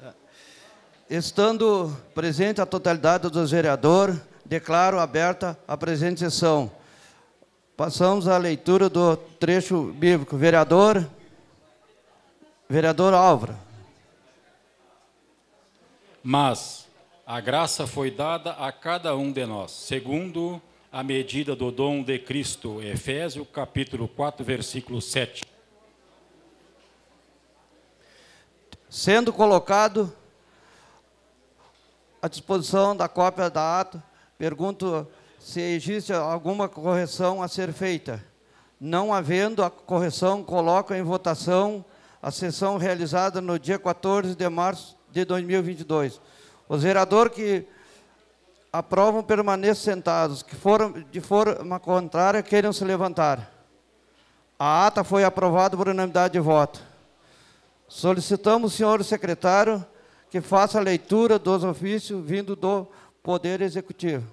Estando presente a totalidade dos vereadores, declaro aberta a presente sessão. Passamos à leitura do trecho bíblico. Vereador Álvaro. Mas a graça foi dada a cada um de nós, segundo a medida do dom de Cristo. Efésios, capítulo 4, versículo 7. Sendo colocado à disposição da cópia da ata, pergunto se existe alguma correção a ser feita. Não havendo a correção, coloco em votação a sessão realizada no dia 14 de março de 2022. Os vereadores que aprovam permaneçam sentados, que foram de forma contrária queiram se levantar. A ata foi aprovada por unanimidade de voto. Solicitamos, senhor secretário, que faça a leitura dos ofícios vindo do Poder Executivo.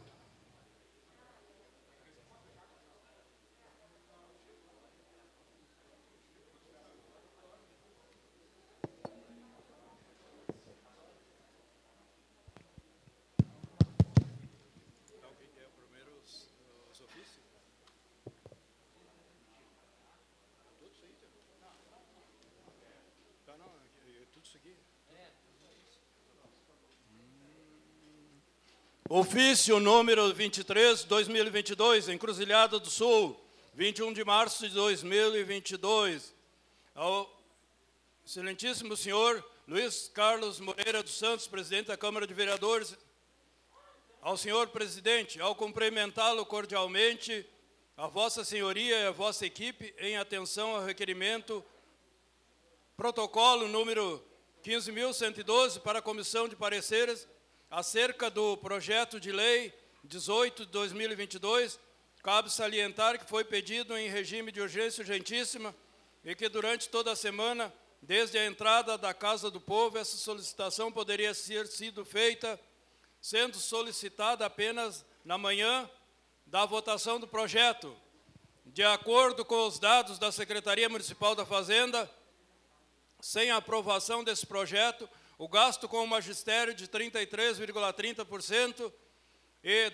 Ofício número 23, 2022, Encruzilhada do Sul, 21 de março de 2022. Ao excelentíssimo senhor Luiz Carlos Moreira dos Santos, presidente da Câmara de Vereadores. Ao senhor presidente, ao cumprimentá-lo cordialmente, a vossa senhoria e a vossa equipe, em atenção ao requerimento, protocolo número 15.112 para a Comissão de Pareceres, acerca do projeto de lei 18 de 2022, cabe salientar que foi pedido em regime de urgência urgentíssima e que durante toda a semana, desde a entrada da Casa do Povo, essa solicitação poderia ter sido feita, sendo solicitada apenas na manhã da votação do projeto. De acordo com os dados da Secretaria Municipal da Fazenda, sem a aprovação desse projeto, o gasto com o magistério de 33,30% e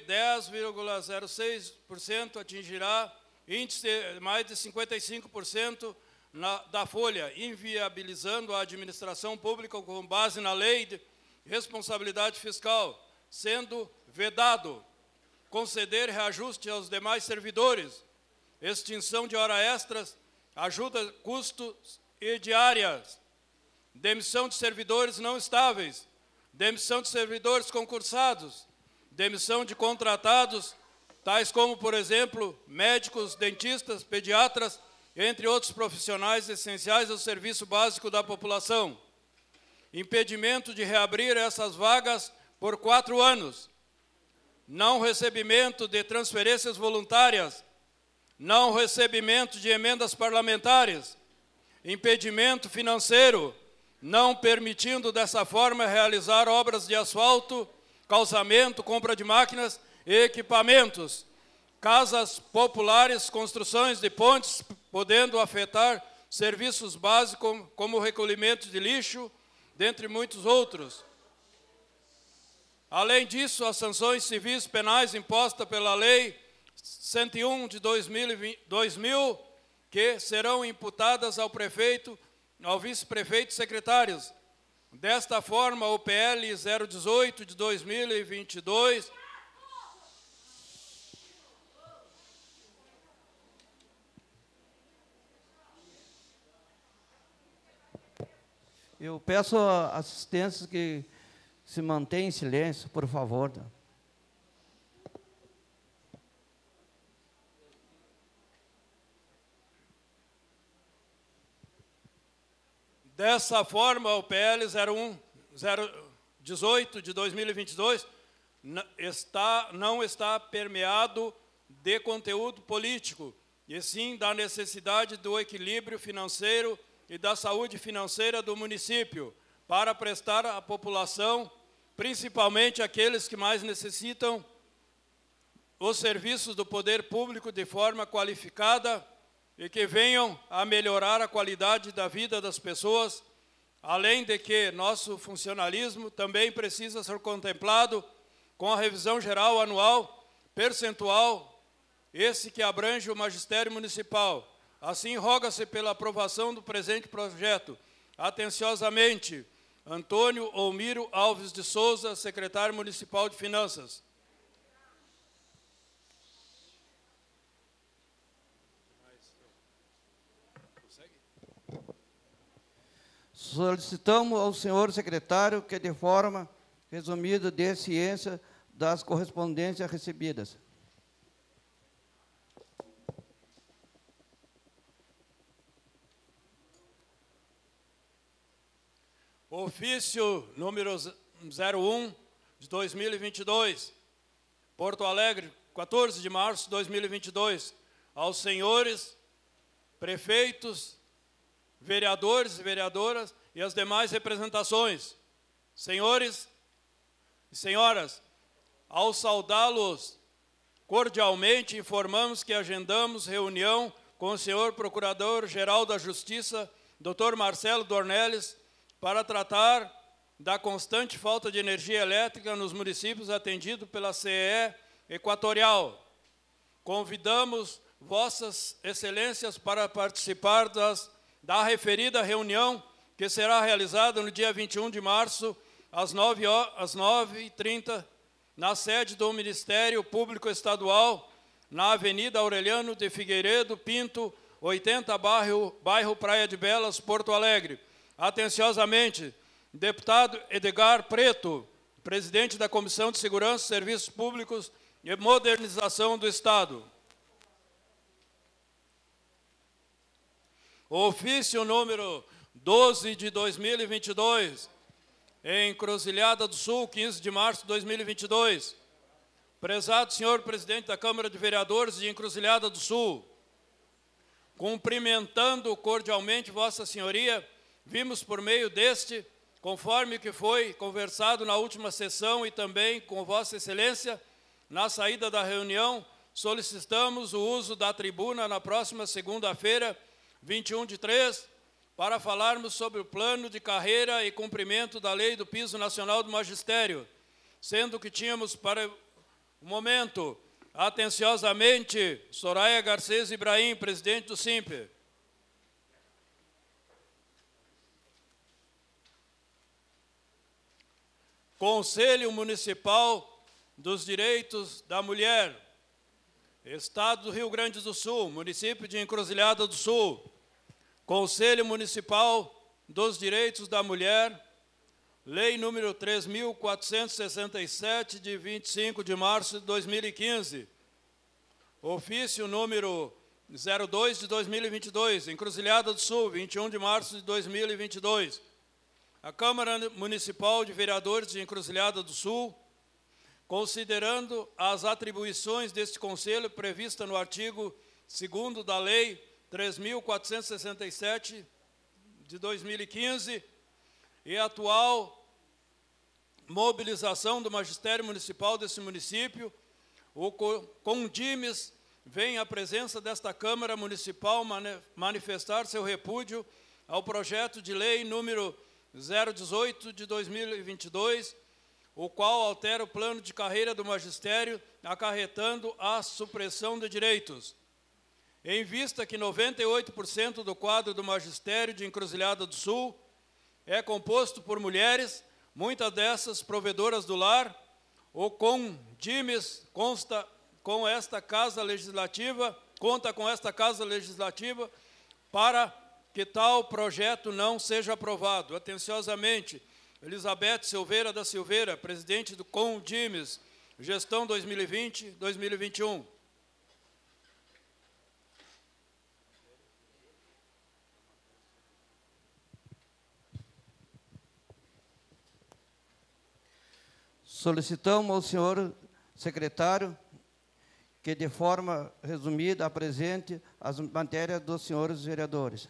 10,06% atingirá índice de mais de 55% da folha, inviabilizando a administração pública com base na lei de responsabilidade fiscal, sendo vedado conceder reajuste aos demais servidores, extinção de horas extras, ajuda custos e diárias, demissão de servidores não estáveis, demissão de servidores concursados, demissão de contratados, tais como, por exemplo, médicos, dentistas, pediatras, entre outros profissionais essenciais ao serviço básico da população. Impedimento de reabrir essas vagas por 4 anos. Não recebimento de transferências voluntárias. Não recebimento de emendas parlamentares. Impedimento financeiro, não permitindo dessa forma realizar obras de asfalto, calçamento, compra de máquinas e equipamentos, casas populares, construções de pontes, podendo afetar serviços básicos como o recolhimento de lixo, dentre muitos outros. Além disso, as sanções civis penais impostas pela Lei 101 de 2000, que serão imputadas ao prefeito, ao vice-prefeito e secretários. Desta forma, o PL 018 de 2022 Eu peço assistência que se mantenha em silêncio, por favor. Dessa forma, o PL 018 de 2022 não está permeado de conteúdo político, e sim da necessidade do equilíbrio financeiro e da saúde financeira do município, para prestar à população, principalmente aqueles que mais necessitam, os serviços do poder público de forma qualificada e que venham a melhorar a qualidade da vida das pessoas, além de que nosso funcionalismo também precisa ser contemplado com a revisão geral anual percentual, esse que abrange o magistério municipal. Assim, roga-se pela aprovação do presente projeto. Atenciosamente, Antônio Olmiro Alves de Souza, secretário municipal de Finanças. Solicitamos ao senhor secretário que, de forma resumida, dê ciência das correspondências recebidas. Ofício número 01 de 2022, Porto Alegre, 14 de março de 2022, aos senhores prefeitos, vereadores e vereadoras e as demais representações. Senhores e senhoras, ao saudá-los cordialmente, informamos que agendamos reunião com o senhor Procurador-Geral da Justiça, Dr. Marcelo Dornelles, para tratar da constante falta de energia elétrica nos municípios atendidos pela CE Equatorial. Convidamos vossas excelências para participar da referida reunião, que será realizada no dia 21 de março, às 9h30, na sede do Ministério Público Estadual, na Avenida Aureliano de Figueiredo Pinto, 80, bairro Praia de Belas, Porto Alegre. Atenciosamente, deputado Edgar Preto, presidente da Comissão de Segurança, Serviços Públicos e Modernização do Estado. O ofício número 12 de 2022, em Encruzilhada do Sul, 15 de março de 2022. Prezado senhor presidente da Câmara de Vereadores de Encruzilhada do Sul, cumprimentando cordialmente vossa senhoria, vimos por meio deste, conforme que foi conversado na última sessão e também com vossa excelência, na saída da reunião, solicitamos o uso da tribuna na próxima segunda-feira, 21/3, para falarmos sobre o plano de carreira e cumprimento da lei do piso nacional do magistério, sendo que tínhamos para o momento, atenciosamente, Soraya Garcês Ibrahim, presidente do SIMPE. Conselho Municipal dos Direitos da Mulher, Estado do Rio Grande do Sul, município de Encruzilhada do Sul. Conselho Municipal dos Direitos da Mulher, Lei número 3.467, de 25 de março de 2015. Ofício número 02 de 2022, Encruzilhada do Sul, 21 de março de 2022. A Câmara Municipal de Vereadores de Encruzilhada do Sul, considerando as atribuições deste Conselho prevista no artigo 2º da Lei 3.467, de 2015, e a atual mobilização do magistério municipal desse município, o CONDIMES vem à presença desta Câmara Municipal manifestar seu repúdio ao projeto de lei número 018 de 2022, o qual altera o plano de carreira do magistério, acarretando a supressão de direitos. Em vista que 98% do quadro do magistério de Encruzilhada do Sul é composto por mulheres, muitas dessas provedoras do lar, o CONDIMES conta com esta Casa Legislativa para que tal projeto não seja aprovado. Atenciosamente, Elizabeth Silveira da Silveira, presidente do CONDIMES, gestão 2020-2021. Solicitamos ao senhor secretário que, de forma resumida, apresente as matérias dos senhores vereadores.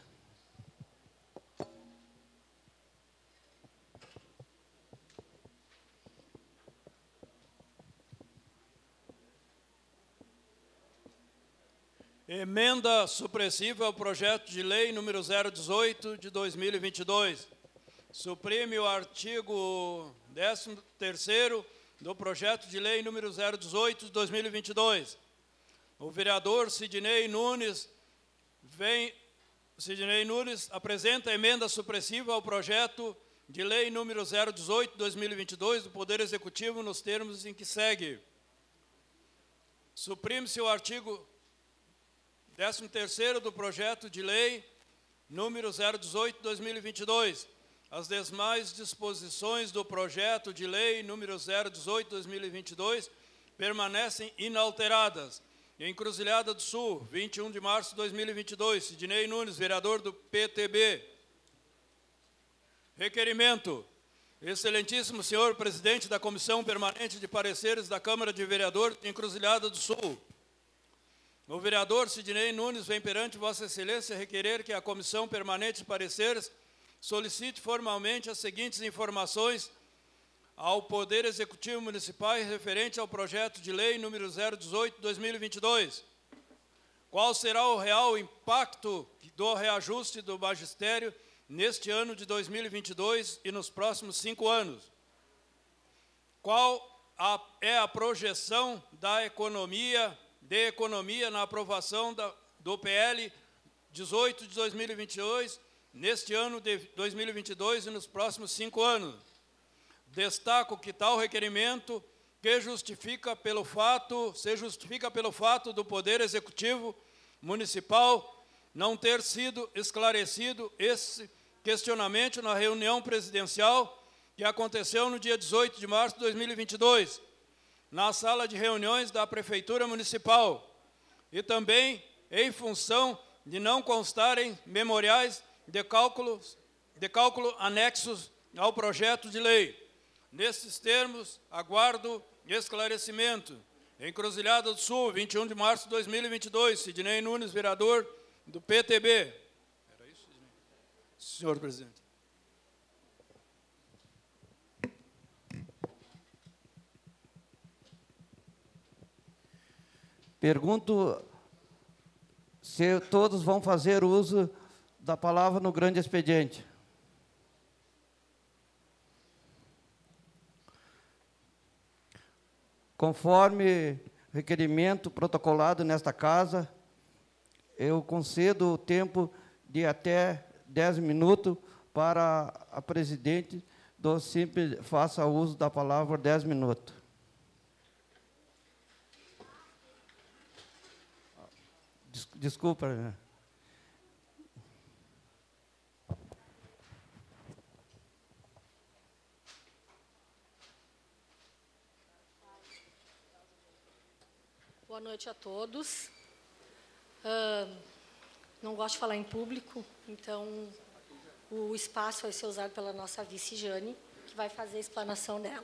Emenda supressiva ao projeto de lei número 018 de 2022. Suprime o artigo 13º do projeto de lei número 018 de 2022. O vereador Sidnei Nunes apresenta a emenda supressiva ao projeto de lei número 018 de 2022 do Poder Executivo nos termos em que segue. Suprime-se o artigo 13º do projeto de lei número 018 de 2022. As demais disposições do projeto de lei número 018 de 2022 permanecem inalteradas. Encruzilhada do Sul, 21 de março de 2022, Sidnei Nunes, vereador do PTB. Requerimento. Excelentíssimo senhor presidente da Comissão Permanente de Pareceres da Câmara de Vereadores de Encruzilhada do Sul. O vereador Sidnei Nunes vem perante Vossa Excelência requerer que a Comissão Permanente de Pareceres solicite formalmente as seguintes informações ao Poder Executivo Municipal referente ao projeto de lei número 018 de 2022. Qual será o real impacto do reajuste do magistério neste ano de 2022 e nos próximos 5 anos? Qual é a projeção da economia na aprovação do PL 18 de 2022, neste ano de 2022 e nos próximos 5 anos? Destaco que tal requerimento se justifica pelo fato do Poder Executivo Municipal não ter sido esclarecido esse questionamento na reunião presidencial que aconteceu no dia 18 de março de 2022, na sala de reuniões da Prefeitura Municipal, e também em função de não constarem memoriais de cálculo anexos ao projeto de lei. Nesses termos, aguardo esclarecimento. Encruzilhada do Sul, 21 de março de 2022, Sidnei Nunes, vereador do PTB. Era isso, Sidnei? Senhor presidente. Pergunto se todos vão fazer uso da palavra no grande expediente. Conforme requerimento protocolado nesta casa, eu concedo o tempo de até 10 minutos para a presidente do Simples faça uso da palavra 10 minutos. Desculpa, né? Boa noite a todos. Não gosto de falar em público, então o espaço vai ser usado pela nossa vice Jane, que vai fazer a explanação dela.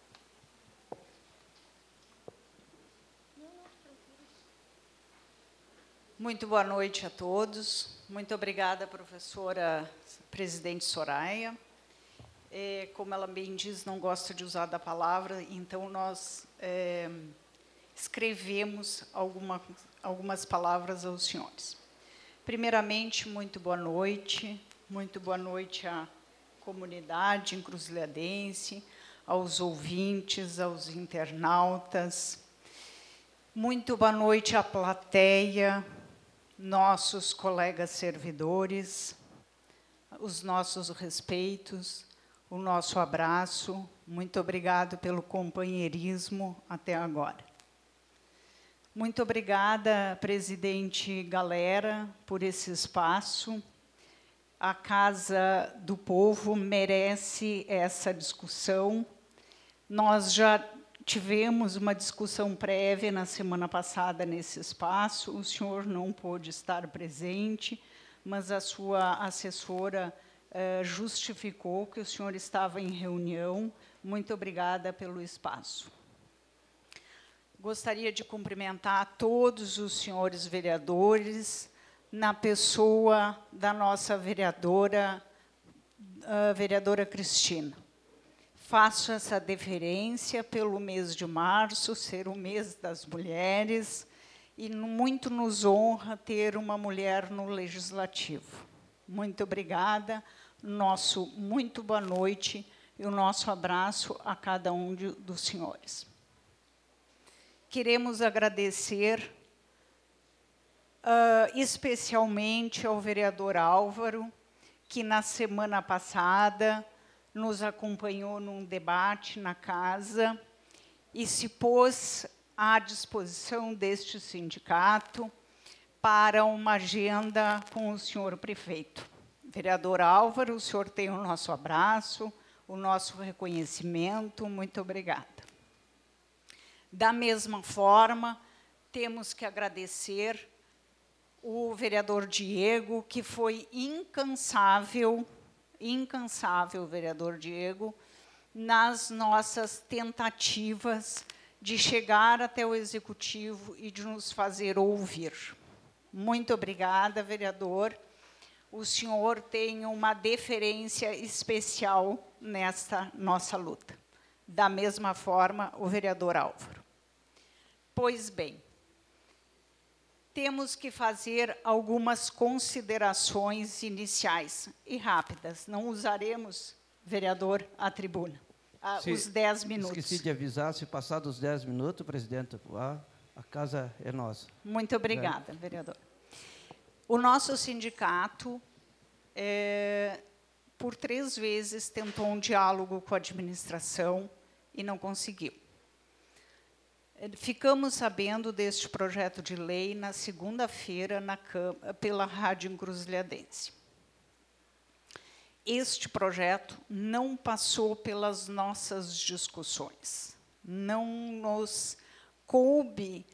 Muito boa noite a todos. Muito obrigada, professora presidente Soraya. Como ela bem diz, não gosta de usar da palavra, então nós escrevemos algumas palavras aos senhores. Primeiramente, muito boa noite à comunidade encruzilhadense, aos ouvintes, aos internautas. Muito boa noite à plateia, nossos colegas servidores, os nossos respeitos, o nosso abraço. Muito obrigado pelo companheirismo até agora. Muito obrigada, presidente Galera, por esse espaço. A Casa do Povo merece essa discussão. Nós já tivemos uma discussão prévia na semana passada nesse espaço. O senhor não pôde estar presente, mas a sua assessora justificou que o senhor estava em reunião. Muito obrigada pelo espaço. Gostaria de cumprimentar todos os senhores vereadores, na pessoa da nossa vereadora, a vereadora Cristina. Faço essa deferência pelo mês de março, ser o mês das mulheres, e muito nos honra ter uma mulher no Legislativo. Muito obrigada. nosso muito boa noite e o nosso abraço a cada um dos senhores. Queremos agradecer especialmente ao vereador Álvaro, que na semana passada nos acompanhou num debate na casa e se pôs à disposição deste sindicato para uma agenda com o senhor prefeito. Vereador Álvaro, o senhor tem o nosso abraço, o nosso reconhecimento, muito obrigada. Da mesma forma, temos que agradecer o vereador Diego, que foi incansável, vereador Diego, nas nossas tentativas de chegar até o Executivo e de nos fazer ouvir. Muito obrigada, vereador. O senhor tem uma deferência especial nesta nossa luta. Da mesma forma, o vereador Álvaro. Pois bem, temos que fazer algumas considerações iniciais e rápidas. Não usaremos, vereador, a tribuna, os 10 minutos. Esqueci de avisar, se passar dos 10 minutos, presidente, a casa é nossa. Muito obrigada, vereador. O nosso sindicato, por 3 vezes, tentou um diálogo com a administração e não conseguiu. Ficamos sabendo deste projeto de lei na segunda-feira pela Rádio Encruzilhadense. Este projeto não passou pelas nossas discussões. Não nos coube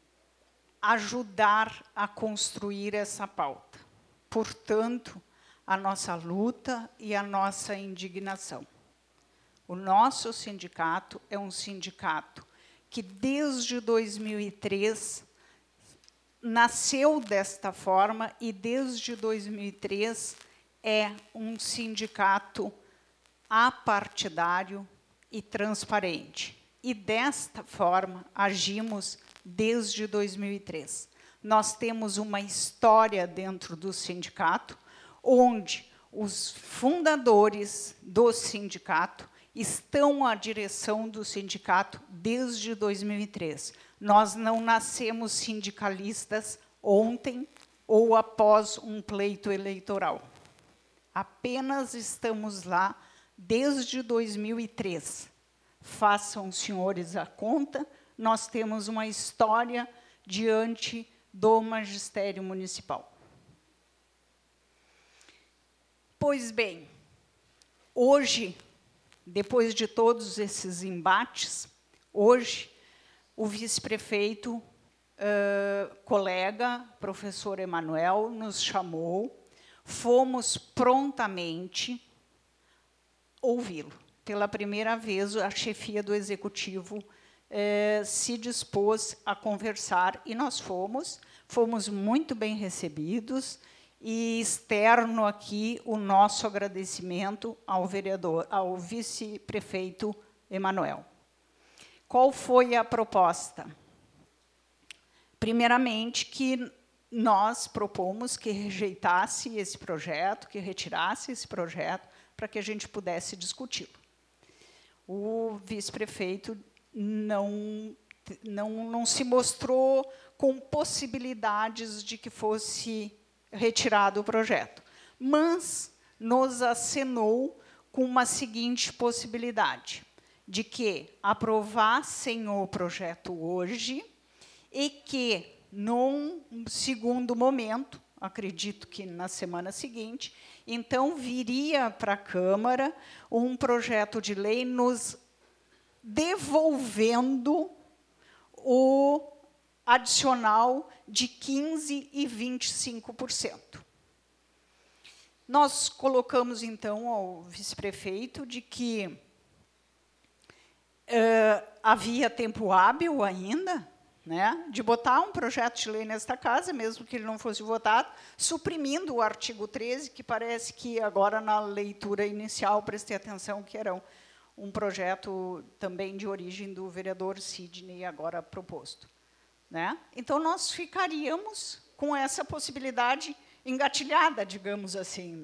ajudar a construir essa pauta. Portanto, a nossa luta e a nossa indignação. O nosso sindicato é um sindicato que, desde 2003, nasceu desta forma e, desde 2003, é um sindicato apartidário e transparente. E, desta forma, agimos desde 2003. Nós temos uma história dentro do sindicato, onde os fundadores do sindicato estão à direção do sindicato desde 2003. Nós não nascemos sindicalistas ontem ou após um pleito eleitoral. Apenas estamos lá desde 2003. Façam, senhores, a conta, nós temos uma história diante do magistério municipal. Pois bem, hoje, depois de todos esses embates, hoje, o vice-prefeito, colega, professor Emanuel, nos chamou, fomos prontamente ouvi-lo. Pela primeira vez, a chefia do Executivo se dispôs a conversar, e nós fomos muito bem recebidos, e externo aqui o nosso agradecimento ao vereador, ao vice-prefeito Emanuel. Qual foi a proposta? Primeiramente, que nós propomos que rejeitasse esse projeto, que retirasse esse projeto, para que a gente pudesse discuti-lo. O vice-prefeito não se mostrou com possibilidades de que fosse retirado o projeto, mas nos acenou com uma seguinte possibilidade, de que aprovassem o projeto hoje e que, num segundo momento, acredito que na semana seguinte, então viria para a Câmara um projeto de lei nos devolvendo o adicional de 15% e 25%. Nós colocamos, então, ao vice-prefeito de que havia tempo hábil ainda, né, de botar um projeto de lei nesta casa, mesmo que ele não fosse votado, suprimindo o artigo 13, que parece que agora, na leitura inicial, prestei atenção que era um projeto também de origem do vereador Sidney, agora proposto. Né? Então, nós ficaríamos com essa possibilidade engatilhada, digamos assim. Né?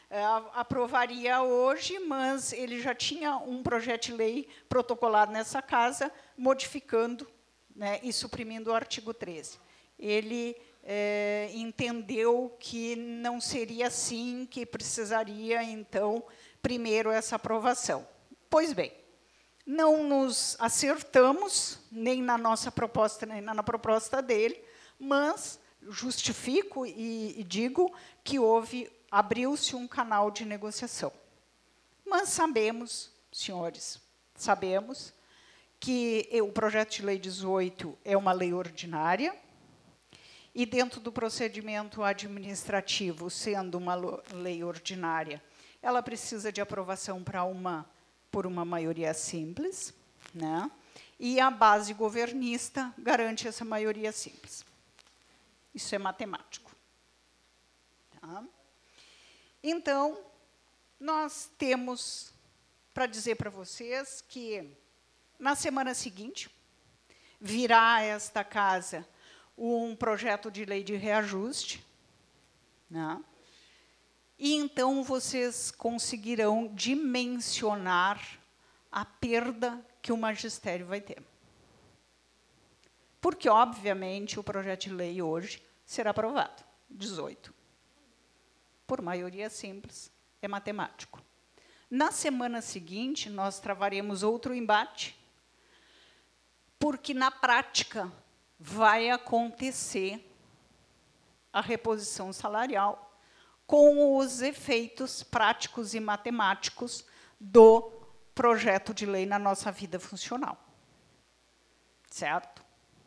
aprovaria hoje, mas ele já tinha um projeto de lei protocolado nessa casa, modificando, né, e suprimindo o artigo 13. Ele entendeu que não seria assim, que precisaria, então, primeiro essa aprovação. Pois bem, não nos acertamos, nem na nossa proposta, nem na proposta dele, mas justifico e digo que abriu-se um canal de negociação. Mas sabemos, senhores, sabemos que o projeto de lei 18 é uma lei ordinária, e dentro do procedimento administrativo, sendo uma lei ordinária, ela precisa de aprovação por uma maioria simples, né? E a base governista garante essa maioria simples. Isso é matemático. Tá? Então, nós temos para dizer para vocês que, na semana seguinte, virá a esta casa um projeto de lei de reajuste, né? E então vocês conseguirão dimensionar a perda que o magistério vai ter. Porque, obviamente, o projeto de lei hoje será aprovado, 18. Por maioria simples, é matemático. Na semana seguinte, nós travaremos outro embate, porque, na prática, vai acontecer a reposição salarial com os efeitos práticos e matemáticos do projeto de lei na nossa vida funcional. Certo?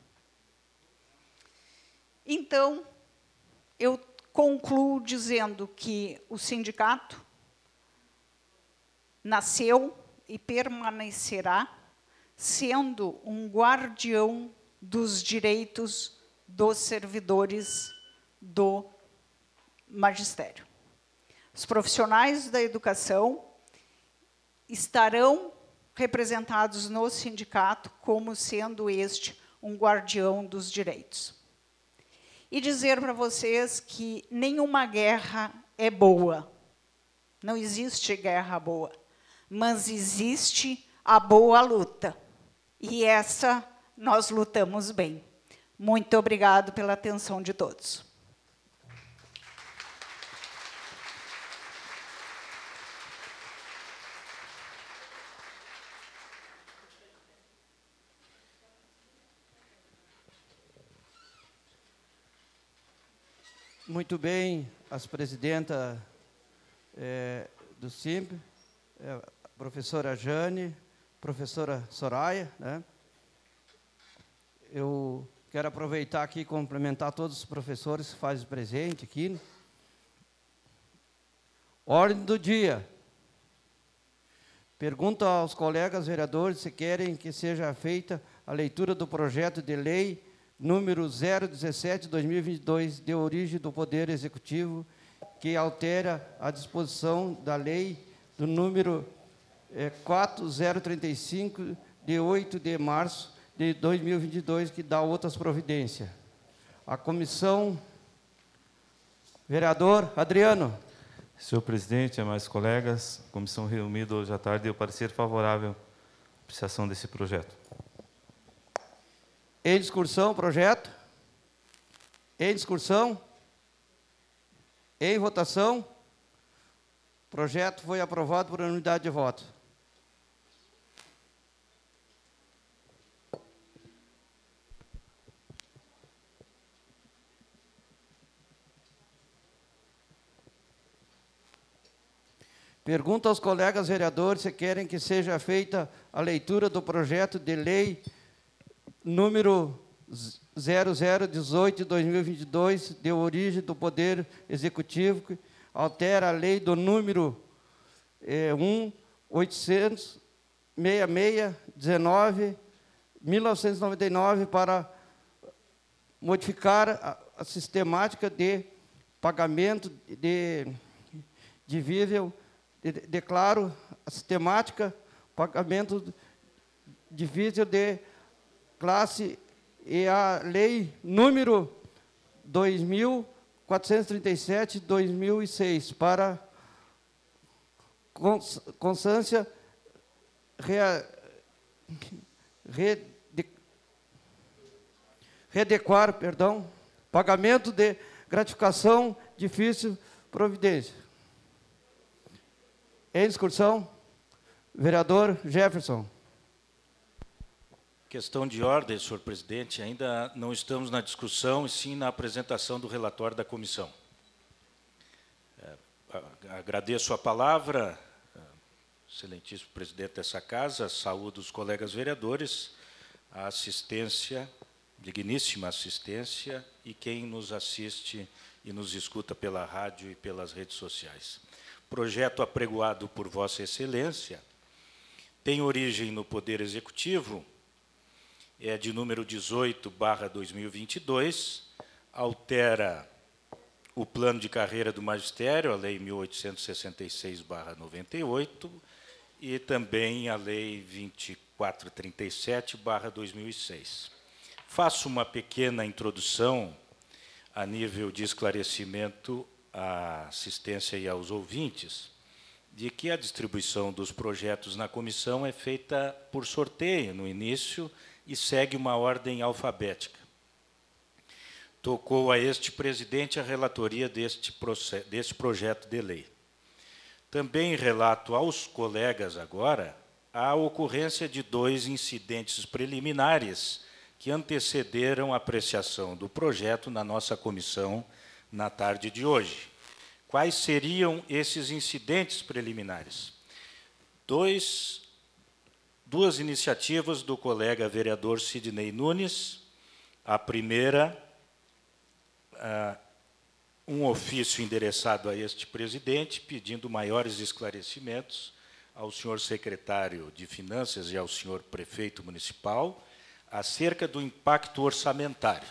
Então, eu concluo dizendo que o sindicato nasceu e permanecerá sendo um guardião dos direitos dos servidores do magistério. Os profissionais da educação estarão representados no sindicato como sendo este um guardião dos direitos. E dizer para vocês que nenhuma guerra é boa. Não existe guerra boa, mas existe a boa luta. E essa nós lutamos bem. Muito obrigado pela atenção de todos. Muito bem, as presidentas do SIMP, a professora Jane, professora Soraya, né? Eu quero aproveitar aqui e cumprimentar todos os professores que fazem presente aqui. Ordem do dia. Pergunto aos colegas vereadores se querem que seja feita a leitura do projeto de lei número 017/2022, de origem do Poder Executivo, que altera a disposição da lei do número 4035, de 8 de março de 2022, que dá outras providências. A comissão... Vereador Adriano. Senhor presidente, demais colegas, a comissão reunida hoje à tarde deu parecer favorável à apreciação desse projeto. Em discussão, projeto. Em discussão. Em votação. O projeto foi aprovado por unanimidade de voto. Pergunto aos colegas vereadores se querem que seja feita a leitura do projeto de lei número 0018/2022, de origem do Poder Executivo, que altera a lei do número 1.866/1999, para modificar a sistemática de pagamento de divisível. Declaro a sistemática pagamento divisível de classe e a lei número 2.437/2006 para constância, readequar, pagamento de gratificação, difícil providência. Em discussão, vereador Jefferson. Questão de ordem, senhor presidente. Ainda não estamos na discussão, e sim na apresentação do relatório da comissão. Agradeço a palavra, excelentíssimo presidente dessa casa, saúdo os colegas vereadores, a assistência, digníssima assistência, e quem nos assiste e nos escuta pela rádio e pelas redes sociais. Projeto apregoado por Vossa Excelência tem origem no Poder Executivo, é de número 18/2022, altera o plano de carreira do magistério, a Lei 1866/98, e também a Lei 2437/2006. Faço uma pequena introdução a nível de esclarecimento à assistência e aos ouvintes, de que a distribuição dos projetos na comissão é feita por sorteio no início e segue uma ordem alfabética. Tocou a este presidente a relatoria deste projeto de lei. Também relato aos colegas agora a ocorrência de 2 incidentes preliminares que antecederam a apreciação do projeto na nossa comissão na tarde de hoje. Quais seriam esses incidentes preliminares? Duas iniciativas do colega vereador Sidney Nunes. A primeira, um ofício endereçado a este presidente, pedindo maiores esclarecimentos ao senhor secretário de Finanças e ao senhor prefeito municipal acerca do impacto orçamentário.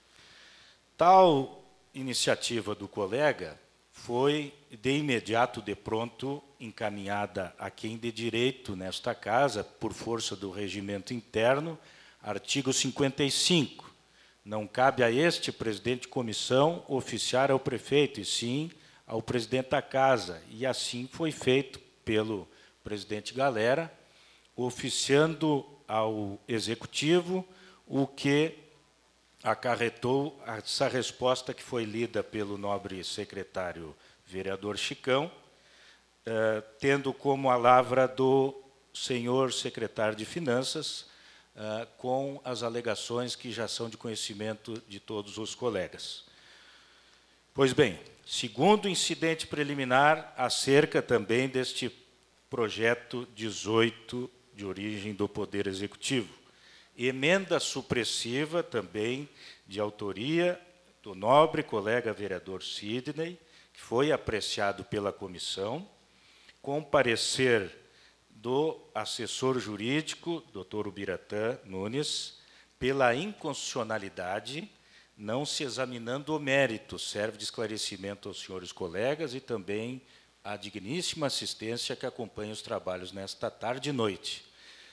Tal iniciativa do colega foi, de imediato, de pronto, encaminhada a quem de direito nesta casa, por força do regimento interno, artigo 55. Não cabe a este presidente de comissão oficiar ao prefeito, e sim ao presidente da casa. E assim foi feito pelo presidente Galera, oficiando ao executivo, o que acarretou essa resposta que foi lida pelo nobre secretário vereador Chicão, tendo como a lavra do senhor secretário de Finanças, com as alegações que já são de conhecimento de todos os colegas. Pois bem, segundo incidente preliminar, acerca também deste projeto 18 de origem do Poder Executivo. Emenda supressiva também de autoria do nobre colega vereador Sidney, que foi apreciado pela comissão, com parecer do assessor jurídico, doutor Ubiratã Nunes, pela inconstitucionalidade, não se examinando o mérito, serve de esclarecimento aos senhores colegas e também à digníssima assistência que acompanha os trabalhos nesta tarde e noite.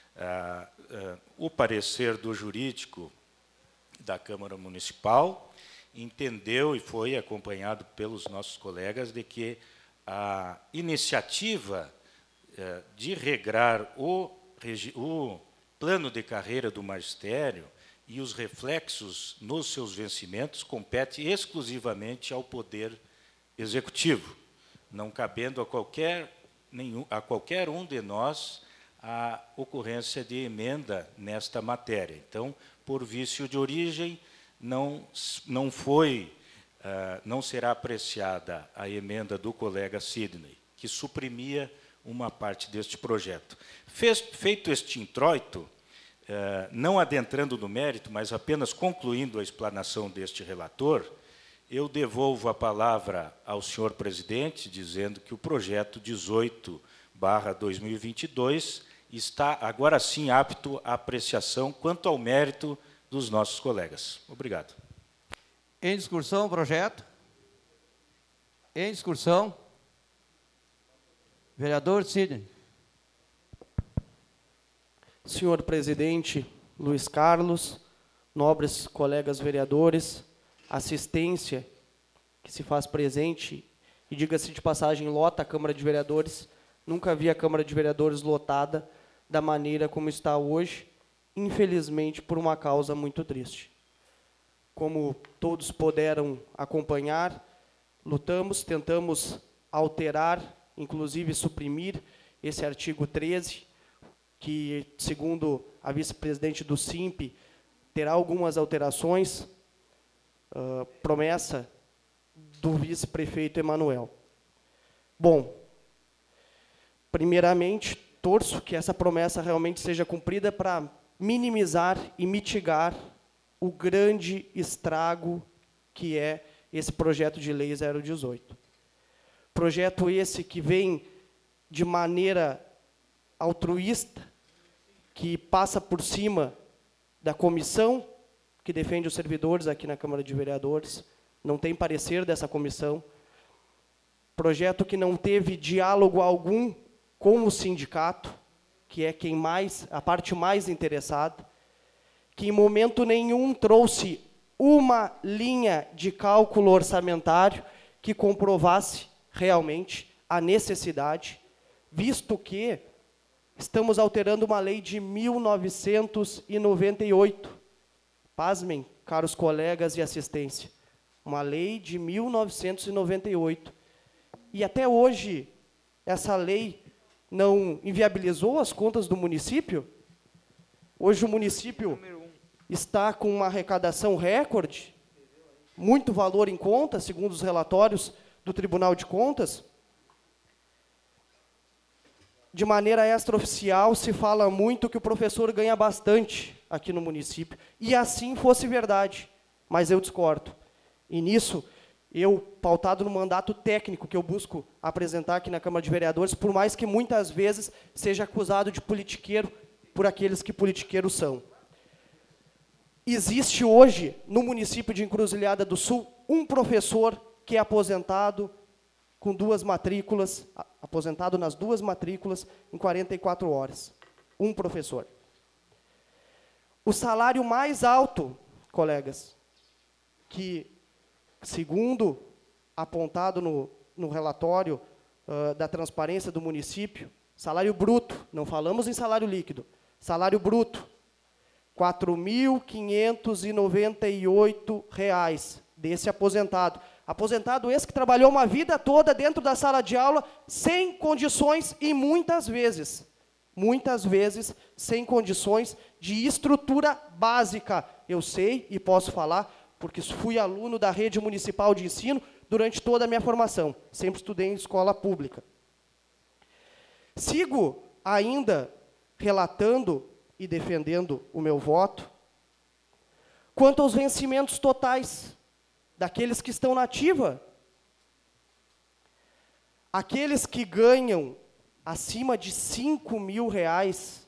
O parecer do jurídico da Câmara Municipal entendeu, e foi acompanhado pelos nossos colegas, de que a iniciativa de regrar o plano de carreira do magistério e os reflexos nos seus vencimentos compete exclusivamente ao Poder Executivo, não cabendo a qualquer um de nós a ocorrência de emenda nesta matéria. Então, por vício de origem, não será apreciada a emenda do colega Sidney, que suprimia uma parte deste projeto. Feito este introito, não adentrando no mérito, mas apenas concluindo a explanação deste relator, eu devolvo a palavra ao senhor presidente, dizendo que o projeto 18/2022 está, agora sim, apto à apreciação quanto ao mérito dos nossos colegas. Obrigado. Em discussão, o projeto. Em discussão. Vereador Sidney. Senhor presidente Luiz Carlos, nobres colegas vereadores, assistência que se faz presente, e diga-se de passagem, lota a Câmara de Vereadores Nunca vi a Câmara de Vereadores lotada da maneira como está hoje, infelizmente, por uma causa muito triste. Como todos puderam acompanhar, lutamos, tentamos alterar, inclusive suprimir esse artigo 13, que, segundo a vice-presidente do SIMP, terá algumas alterações, promessa do vice-prefeito Emanuel. Bom, primeiramente, torço que essa promessa realmente seja cumprida para minimizar e mitigar o grande estrago que é esse projeto de lei 018. Projeto esse que vem de maneira altruísta, que passa por cima da comissão que defende os servidores aqui na Câmara de Vereadores, não tem parecer dessa comissão. Projeto que não teve diálogo algum com o sindicato, que é a parte mais interessada, que em momento nenhum trouxe uma linha de cálculo orçamentário que comprovasse realmente a necessidade, visto que estamos alterando uma lei de 1998. Pasmem, caros colegas e assistência, uma lei de 1998. E até hoje, essa lei não inviabilizou as contas do município. Hoje o município está com uma arrecadação recorde, muito valor em conta, segundo os relatórios do Tribunal de Contas. De maneira extraoficial, se fala muito que o professor ganha bastante aqui no município. E assim fosse verdade, mas eu discordo. E nisso, eu, pautado no mandato técnico que eu busco apresentar aqui na Câmara de Vereadores, por mais que muitas vezes seja acusado de politiqueiro por aqueles que politiqueiros são. Existe hoje, no município de Encruzilhada do Sul, um professor que é aposentado com 2 matrículas, aposentado nas 2 matrículas em 44 horas. Um professor. O salário mais alto, colegas, que, segundo apontado no relatório da transparência do município, salário bruto, não falamos em salário líquido, salário bruto, R$ 4.598 desse aposentado. Aposentado esse que trabalhou uma vida toda dentro da sala de aula, sem condições e muitas vezes, sem condições de estrutura básica. Eu sei e posso falar, porque fui aluno da rede municipal de ensino durante toda a minha formação. Sempre estudei em escola pública. Sigo ainda relatando e defendendo o meu voto quanto aos vencimentos totais daqueles que estão na ativa. Aqueles que ganham acima de R$ 5.000,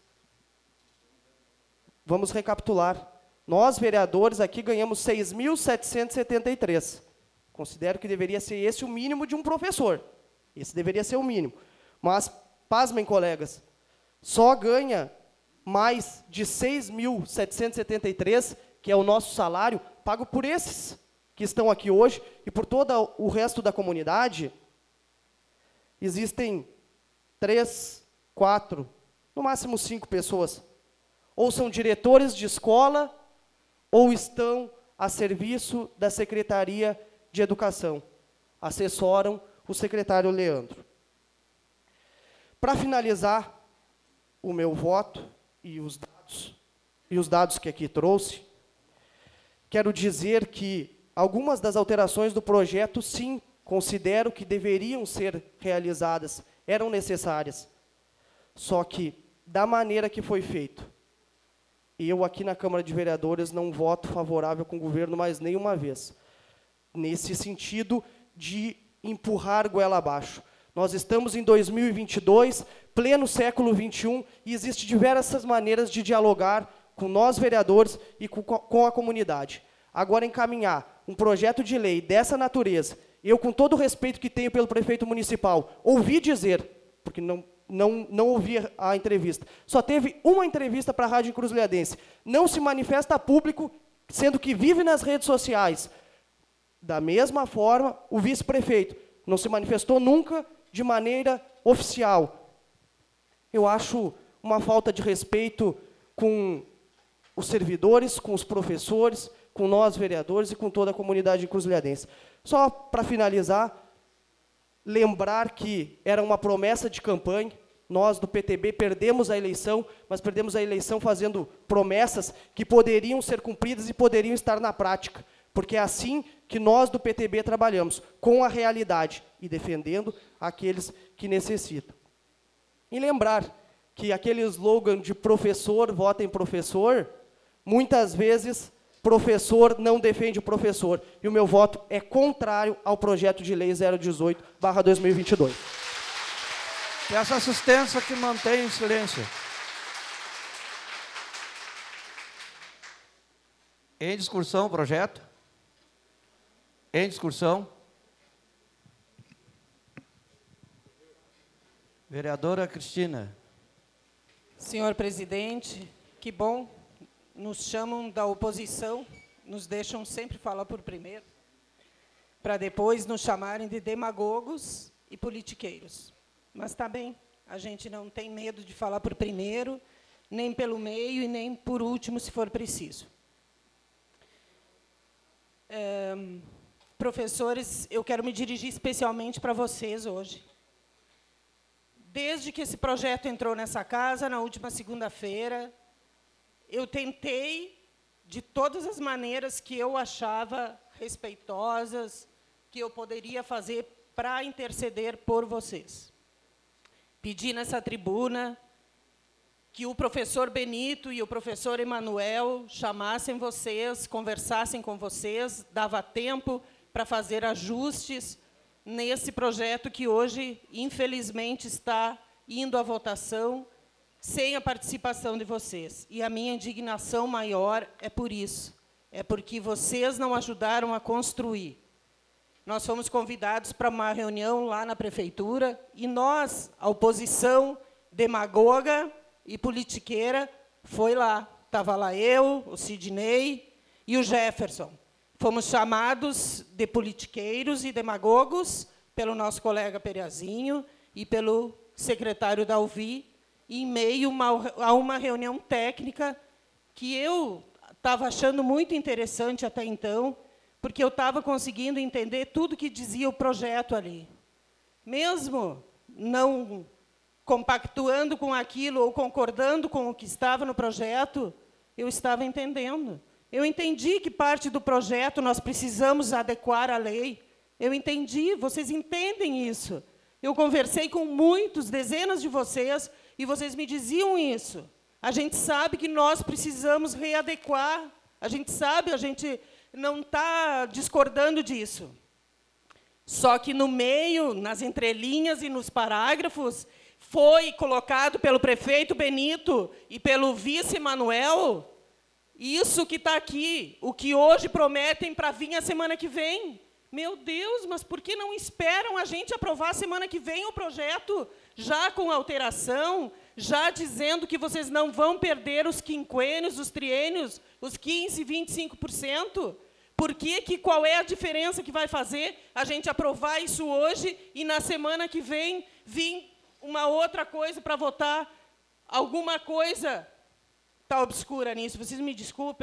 vamos recapitular. Nós, vereadores, aqui ganhamos R$ 6.773. Considero que deveria ser esse o mínimo de um professor. Esse deveria ser o mínimo. Mas, pasmem, colegas, só ganha mais de 6.773, que é o nosso salário, pago por esses que estão aqui hoje e por todo o resto da comunidade. Existem 3, 4, no máximo 5 pessoas. Ou são diretores de escola, ou estão a serviço da Secretaria de Educação. Assessoram o secretário Leandro. Para finalizar o meu voto e os dados que aqui trouxe, quero dizer que algumas das alterações do projeto, sim, considero que deveriam ser realizadas, eram necessárias. Só que, da maneira que foi feito, eu aqui na Câmara de Vereadores não voto favorável com o governo mais nenhuma vez, nesse sentido de empurrar goela abaixo. Nós estamos em 2022, pleno século XXI, e existem diversas maneiras de dialogar com nós, vereadores, e com a comunidade. Agora, encaminhar um projeto de lei dessa natureza, eu, com todo o respeito que tenho pelo prefeito municipal, ouvi dizer, porque não ouvi a entrevista, só teve uma entrevista para a Rádio Encruzilhadense, não se manifesta a público, sendo que vive nas redes sociais. Da mesma forma, o vice-prefeito não se manifestou nunca de maneira oficial. Eu acho uma falta de respeito com os servidores, com os professores, com nós, vereadores, e com toda a comunidade encruzilhadense. Só para finalizar, lembrar que era uma promessa de campanha. Nós, do PTB, perdemos a eleição, mas perdemos a eleição fazendo promessas que poderiam ser cumpridas e poderiam estar na prática, porque é assim que nós, do PTB, trabalhamos, com a realidade e defendendo aqueles que necessitam. E lembrar que aquele slogan de professor, vota em professor, muitas vezes professor não defende o professor. E o meu voto é contrário ao projeto de lei 018/2022. Peço assistência que mantém em silêncio. Em discussão o projeto? Em discussão? Vereadora Cristina. Senhor presidente, que bom, nos chamam da oposição, nos deixam sempre falar por primeiro, para depois nos chamarem de demagogos e politiqueiros. Mas está bem, a gente não tem medo de falar por primeiro, nem pelo meio e nem por último, se for preciso. Professores, eu quero me dirigir especialmente para vocês hoje. Desde que esse projeto entrou nessa casa, na última segunda-feira, eu tentei, de todas as maneiras que eu achava respeitosas, que eu poderia fazer para interceder por vocês. Pedi nessa tribuna que o professor Benito e o professor Emanuel chamassem vocês, conversassem com vocês, dava tempo para fazer ajustes nesse projeto que hoje, infelizmente, está indo à votação sem a participação de vocês. E a minha indignação maior é por isso. É porque vocês não ajudaram a construir. Nós fomos convidados para uma reunião lá na prefeitura e nós, a oposição demagoga e politiqueira, foi lá. Estava lá eu, o Sidney e o Jefferson. Fomos chamados de politiqueiros e demagogos pelo nosso colega Pereazinho e pelo secretário Dalvi, em meio a uma reunião técnica que eu estava achando muito interessante até então, porque eu estava conseguindo entender tudo que dizia o projeto ali. Mesmo não compactuando com aquilo ou concordando com o que estava no projeto, eu estava entendendo. Eu entendi que parte do projeto nós precisamos adequar à lei. Eu entendi, vocês entendem isso. Eu conversei com muitos, dezenas de vocês, e vocês me diziam isso. A gente sabe que nós precisamos readequar. A gente sabe, a gente não está discordando disso. Só que no meio, nas entrelinhas e nos parágrafos, foi colocado pelo prefeito Benito e pelo vice Manuel isso que está aqui, o que hoje prometem para vir a semana que vem. Meu Deus, mas por que não esperam a gente aprovar a semana que vem o projeto, já com alteração, já dizendo que vocês não vão perder os quinquênios, os triênios, os 15%, 25%? Qual é a diferença que vai fazer a gente aprovar isso hoje e, na semana que vem, vir uma outra coisa para votar? Alguma coisa está obscura nisso. Vocês me desculpem,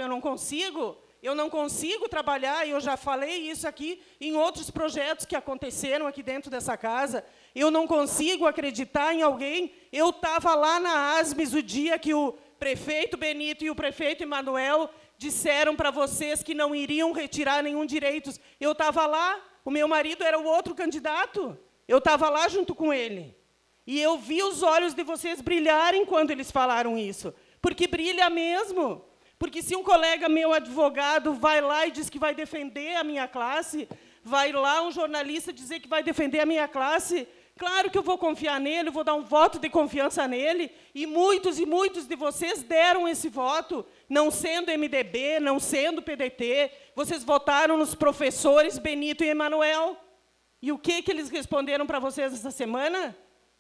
eu não consigo trabalhar, e eu já falei isso aqui em outros projetos que aconteceram aqui dentro dessa casa. Eu não consigo acreditar em alguém. Eu estava lá na ASMES o dia que o prefeito Benito e o prefeito Emanuel disseram para vocês que não iriam retirar nenhum direito. Eu estava lá, o meu marido era o outro candidato, eu estava lá junto com ele. E eu vi os olhos de vocês brilharem quando eles falaram isso. Porque brilha mesmo. Porque se um colega meu, advogado, vai lá e diz que vai defender a minha classe, vai lá um jornalista dizer que vai defender a minha classe, claro que eu vou confiar nele, eu vou dar um voto de confiança nele, e muitos de vocês deram esse voto, não sendo MDB, não sendo PDT, vocês votaram nos professores Benito e Emanuel. E o que eles responderam para vocês essa semana?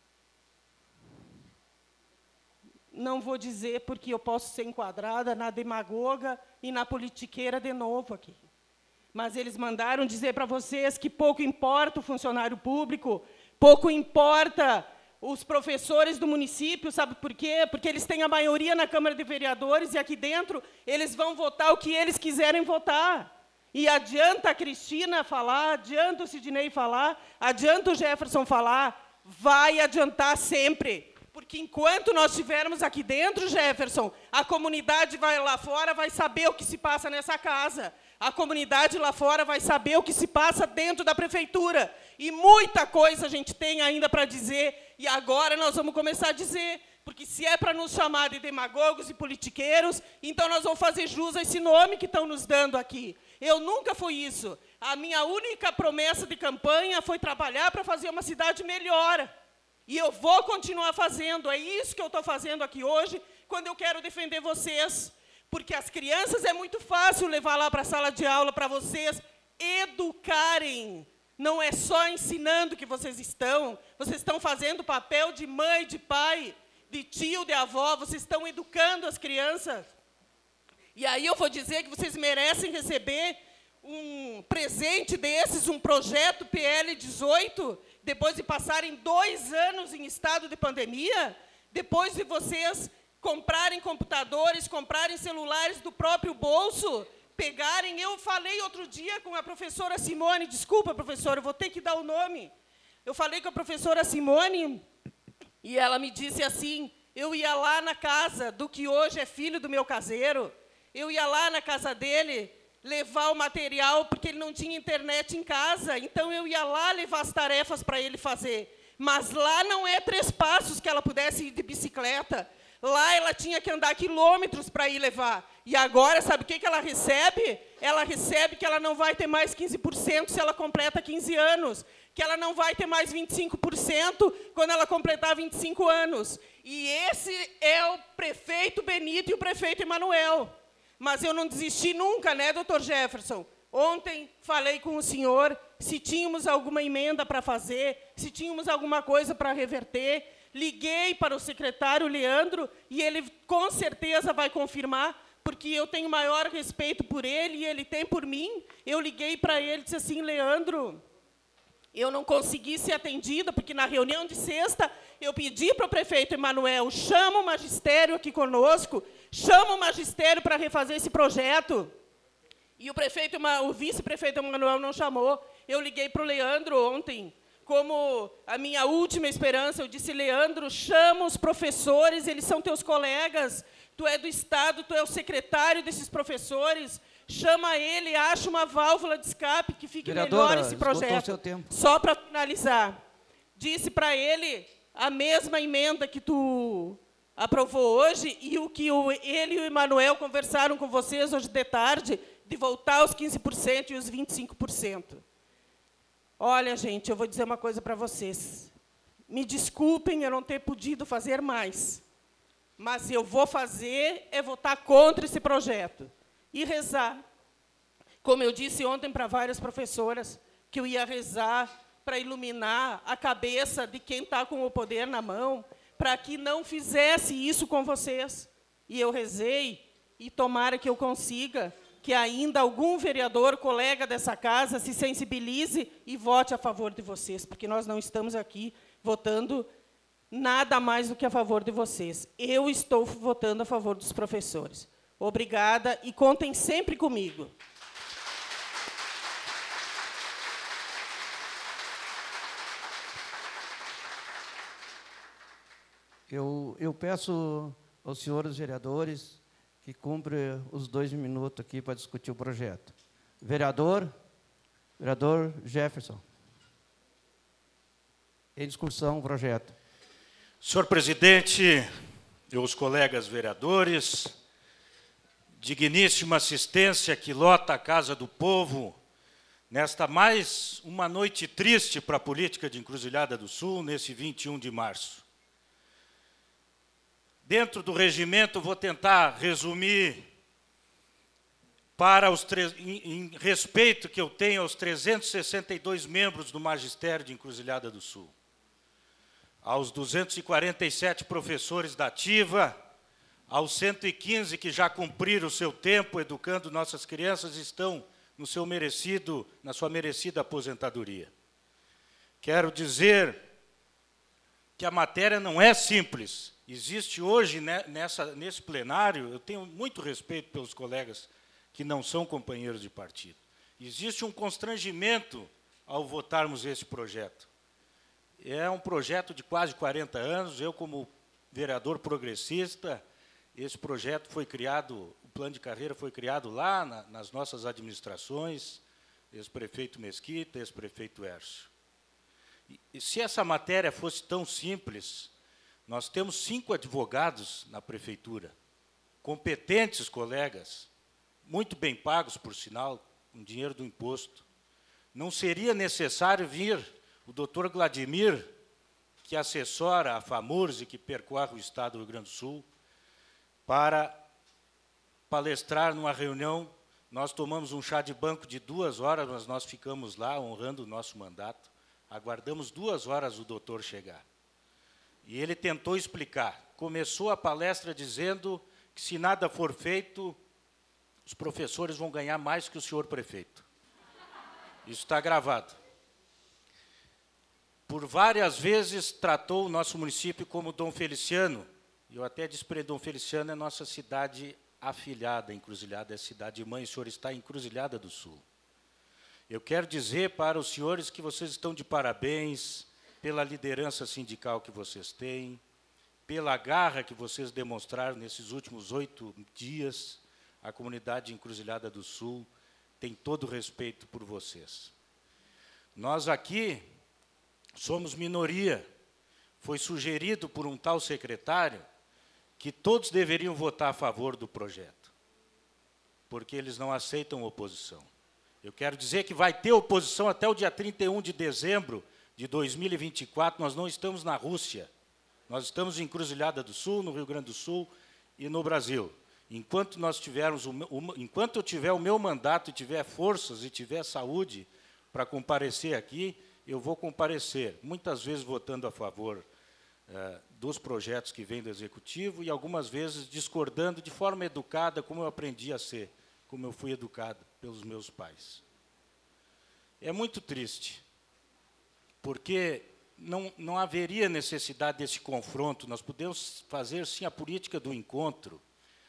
Não vou dizer, porque eu posso ser enquadrada na demagoga e na politiqueira de novo aqui. Mas eles mandaram dizer para vocês que pouco importa o funcionário público, pouco importa os professores do município, sabe por quê? Porque eles têm a maioria na Câmara de Vereadores e aqui dentro eles vão votar o que eles quiserem votar. E adianta a Cristina falar, adianta o Sidney falar, adianta o Jefferson falar, vai adiantar sempre. Porque enquanto nós estivermos aqui dentro, Jefferson, a comunidade vai lá fora, vai saber o que se passa nessa casa. A comunidade lá fora vai saber o que se passa dentro da prefeitura. E muita coisa a gente tem ainda para dizer, e agora nós vamos começar a dizer. Porque se é para nos chamar de demagogos e politiqueiros, então nós vamos fazer jus a esse nome que estão nos dando aqui. Eu nunca fui isso. A minha única promessa de campanha foi trabalhar para fazer uma cidade melhor. E eu vou continuar fazendo. É isso que eu estou fazendo aqui hoje, quando eu quero defender vocês. Porque as crianças é muito fácil levar lá para a sala de aula para vocês educarem. Não é só ensinando que vocês estão fazendo papel de mãe, de pai, de tio, de avó, vocês estão educando as crianças. E aí eu vou dizer que vocês merecem receber um presente desses, um projeto PL 18, depois de passarem 2 anos em estado de pandemia, depois de vocês comprarem computadores, comprarem celulares do próprio bolso, pegarem... Eu falei outro dia com a professora Simone, desculpa, professora, eu vou ter que dar o nome. Eu falei com a professora Simone e ela me disse assim, eu ia lá na casa do que hoje é filho do meu caseiro, eu ia lá na casa dele levar o material, porque ele não tinha internet em casa, então eu ia lá levar as tarefas para ele fazer. Mas lá não é 3 passos que ela pudesse ir de bicicleta. Lá ela tinha que andar quilômetros para ir levar. E agora, sabe o que ela recebe? Ela recebe que ela não vai ter mais 15% se ela completa 15 anos. Que ela não vai ter mais 25% quando ela completar 25 anos. E esse é o prefeito Benito e o prefeito Emanuel. Mas eu não desisti nunca, né, doutor Jefferson? Ontem falei com o senhor se tínhamos alguma emenda para fazer, se tínhamos alguma coisa para reverter. Liguei para o secretário Leandro e ele com certeza vai confirmar, porque eu tenho maior respeito por ele e ele tem por mim. Eu liguei para ele e disse assim, Leandro, eu não consegui ser atendida, porque na reunião de sexta eu pedi para o prefeito Emanuel, chama o magistério aqui conosco, chama o magistério para refazer esse projeto. E o vice-prefeito Emanuel não chamou. Eu liguei para o Leandro ontem, como a minha última esperança, eu disse, Leandro, chama os professores, eles são teus colegas, tu é do Estado, tu é o secretário desses professores, chama ele, acha uma válvula de escape que fique melhor esse projeto. Seu tempo. Só para finalizar, disse para ele a mesma emenda que tu aprovou hoje e o que ele e o Emanuel conversaram com vocês hoje de tarde, de voltar aos 15% e os 25%. Olha, gente, eu vou dizer uma coisa para vocês. Me desculpem eu não ter podido fazer mais, mas eu vou fazer é votar contra esse projeto e rezar. Como eu disse ontem para várias professoras, que eu ia rezar para iluminar a cabeça de quem está com o poder na mão, para que não fizesse isso com vocês. E eu rezei, e tomara que eu consiga, que ainda algum vereador, colega dessa casa, se sensibilize e vote a favor de vocês, porque nós não estamos aqui votando nada mais do que a favor de vocês. Eu estou votando a favor dos professores. Obrigada e contem sempre comigo. Eu peço aos senhores vereadores que cumpre os 2 minutos aqui para discutir o projeto. Vereador Jefferson. Em discussão o projeto. Senhor presidente, meus colegas vereadores, digníssima assistência que lota a Casa do Povo, nesta mais uma noite triste para a política de Encruzilhada do Sul, nesse 21 de março. Dentro do regimento, vou tentar resumir para em respeito que eu tenho aos 362 membros do magistério de Encruzilhada do Sul, aos 247 professores da ativa, aos 115 que já cumpriram o seu tempo educando nossas crianças e estão na sua merecida aposentadoria. Quero dizer que a matéria não é simples. Existe hoje, né, nesse plenário, eu tenho muito respeito pelos colegas que não são companheiros de partido. Existe um constrangimento ao votarmos esse projeto. É um projeto de quase 40 anos, eu, como vereador progressista, esse projeto foi criado, o plano de carreira foi criado lá nas nossas administrações, ex-prefeito Mesquita, ex-prefeito Hércio. E se essa matéria fosse tão simples, nós temos 5 advogados na prefeitura, competentes colegas, muito bem pagos, por sinal, com dinheiro do imposto. Não seria necessário vir o doutor Vladimir, que assessora a FAMURS e que percorre o estado do Rio Grande do Sul, para palestrar numa reunião. Nós tomamos um chá de banco de 2 horas, mas nós ficamos lá honrando o nosso mandato. Aguardamos 2 horas o doutor chegar. E ele tentou explicar. Começou a palestra dizendo que, se nada for feito, os professores vão ganhar mais que o senhor prefeito. Isso está gravado. Por várias vezes tratou o nosso município como Dom Feliciano. Eu até disse para ele, Dom Feliciano é nossa cidade afilhada, Encruzilhada é cidade mãe, o senhor está em Encruzilhada do Sul. Eu quero dizer para os senhores que vocês estão de parabéns pela liderança sindical que vocês têm, pela garra que vocês demonstraram nesses últimos 8 dias. A comunidade de Encruzilhada do Sul tem todo o respeito por vocês. Nós aqui somos minoria. Foi sugerido por um tal secretário que todos deveriam votar a favor do projeto, porque eles não aceitam oposição. Eu quero dizer que vai ter oposição até o dia 31 de dezembro de 2024. Nós não estamos na Rússia. Nós estamos em Encruzilhada do Sul, no Rio Grande do Sul e no Brasil. Enquanto enquanto eu tiver o meu mandato, e tiver forças e tiver saúde para comparecer aqui, eu vou comparecer, muitas vezes votando a favor dos projetos que vêm do Executivo e algumas vezes discordando de forma educada, como eu aprendi a ser, como eu fui educado pelos meus pais. É muito triste, porque não haveria necessidade desse confronto. Nós podemos fazer, sim, a política do encontro.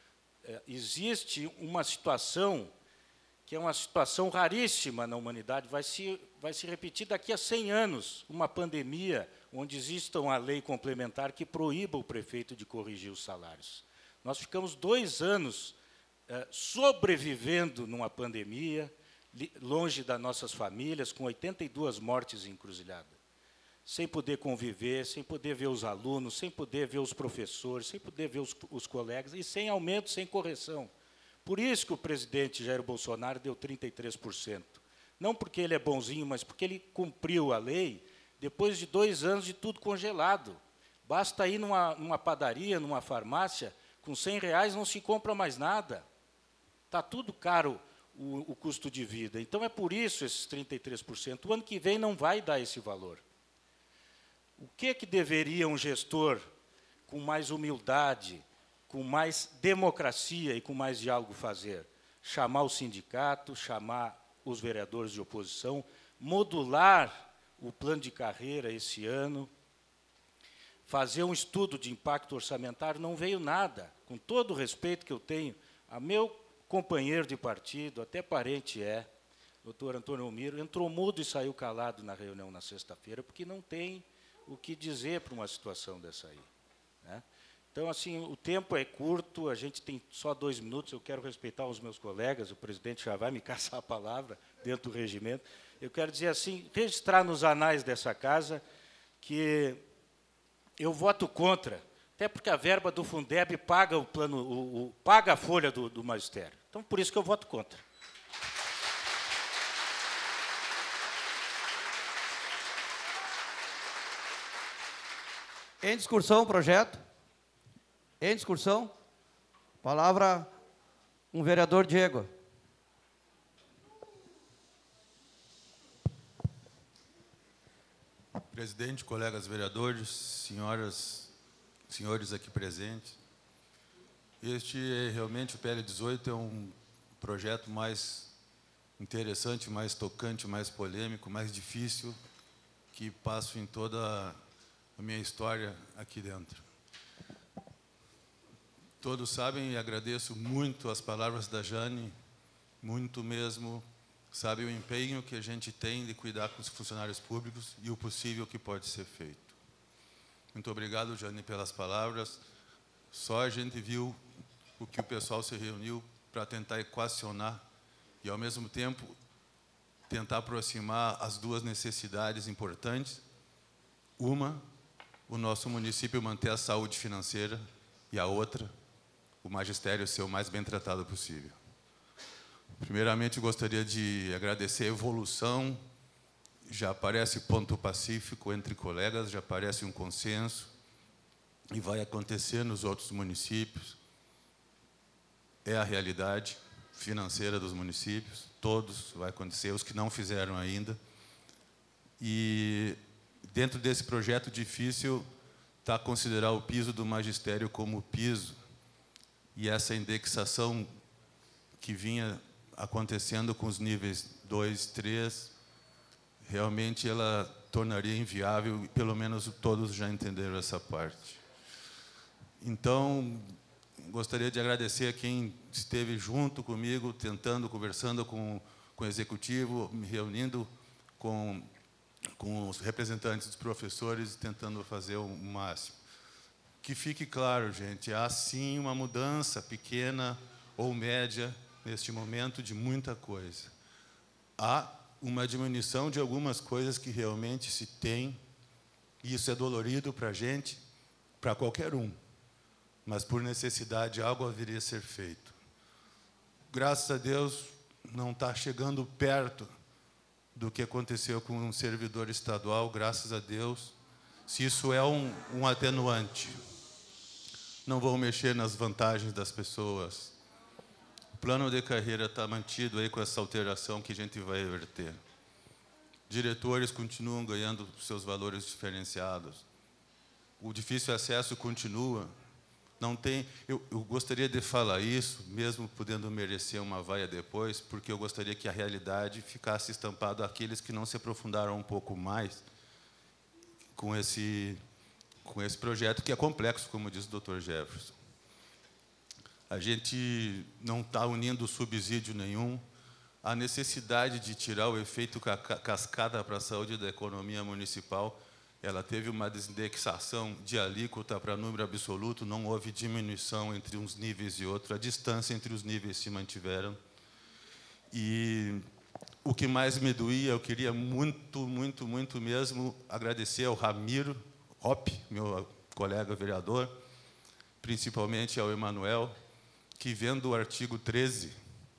Existe uma situação que é uma situação raríssima na humanidade, vai se repetir daqui a 100 anos, uma pandemia onde exista uma lei complementar que proíba o prefeito de corrigir os salários. Nós ficamos 2 anos sobrevivendo numa pandemia, longe das nossas famílias, com 82 mortes em Encruzilhada, sem poder conviver, sem poder ver os alunos, sem poder ver os professores, sem poder ver os colegas, e sem aumento, sem correção. Por isso que o presidente Jair Bolsonaro deu 33%. Não porque ele é bonzinho, mas porque ele cumpriu a lei depois de 2 anos de tudo congelado. Basta ir numa padaria, numa farmácia, com R$100 não se compra mais nada. Está tudo caro o custo de vida. Então, é por isso esses 33%. O ano que vem não vai dar esse valor. O que deveria um gestor com mais humildade, com mais democracia e com mais diálogo fazer? Chamar o sindicato, chamar os vereadores de oposição, modular o plano de carreira esse ano, fazer um estudo de impacto orçamentário. Não veio nada. Com todo o respeito que eu tenho a meu companheiro de partido, até parente doutor Antônio Almiro, entrou mudo e saiu calado na reunião na sexta-feira, porque não tem o que dizer para uma situação dessa aí, né? Então, assim, o tempo é curto, a gente tem só 2 minutos, eu quero respeitar os meus colegas, o presidente já vai me caçar a palavra dentro do regimento. Eu quero dizer assim, registrar nos anais dessa casa que eu voto contra, até porque a verba do Fundeb paga paga a folha do magistério. Então, por isso que eu voto contra. Em discussão o projeto? Em discussão? Palavra, um vereador Diego. Presidente, colegas vereadores, senhores aqui presentes, realmente, o PL 18 é um projeto mais interessante, mais tocante, mais polêmico, mais difícil, que passo em toda a minha história aqui dentro. Todos sabem, e agradeço muito as palavras da Jane, muito mesmo, sabe o empenho que a gente tem de cuidar com os funcionários públicos e o possível que pode ser feito. Muito obrigado, Jane, pelas palavras. Só a gente viu o que o pessoal se reuniu para tentar equacionar e, ao mesmo tempo, tentar aproximar as duas necessidades importantes. Uma, o nosso município manter a saúde financeira, e a outra, o magistério ser o mais bem tratado possível. Primeiramente, gostaria de agradecer a evolução. Já parece ponto pacífico entre colegas, já parece um consenso, e vai acontecer nos outros municípios. É a realidade financeira dos municípios, todos vai acontecer, os que não fizeram ainda. E, dentro desse projeto difícil, está a considerar o piso do magistério como piso, e essa indexação que vinha acontecendo com os níveis 2, 3, realmente ela tornaria inviável, e pelo menos todos já entenderam essa parte. Então, gostaria de agradecer a quem esteve junto comigo, tentando, conversando com o Executivo, me reunindo com os representantes dos professores, tentando fazer o máximo. Que fique claro, gente, há sim uma mudança pequena ou média, neste momento, de muita coisa. Há uma diminuição de algumas coisas que realmente se tem, e isso é dolorido para a gente, para qualquer um, mas por necessidade algo haveria a ser feito. Graças a Deus, não está chegando perto do que aconteceu com um servidor estadual, graças a Deus. Se isso é um atenuante, não vou mexer nas vantagens das pessoas. O plano de carreira está mantido aí com essa alteração que a gente vai reverter. Diretores continuam ganhando seus valores diferenciados. O difícil acesso continua. Não tem, eu gostaria de falar isso, mesmo podendo merecer uma vaia depois, porque eu gostaria que a realidade ficasse estampada àqueles que não se aprofundaram um pouco mais com esse projeto, que é complexo, como diz o Dr. Jefferson. A gente não está unindo subsídio nenhum. A necessidade de tirar o efeito cascada para a saúde da economia municipal, ela teve uma desindexação de alíquota para número absoluto, não houve diminuição entre uns níveis e outros, a distância entre os níveis se mantiveram. E o que mais me doía, eu queria muito, muito, muito mesmo agradecer ao Ramiro Hoppe, meu colega vereador, principalmente ao Emanuel, que, vendo o artigo 13,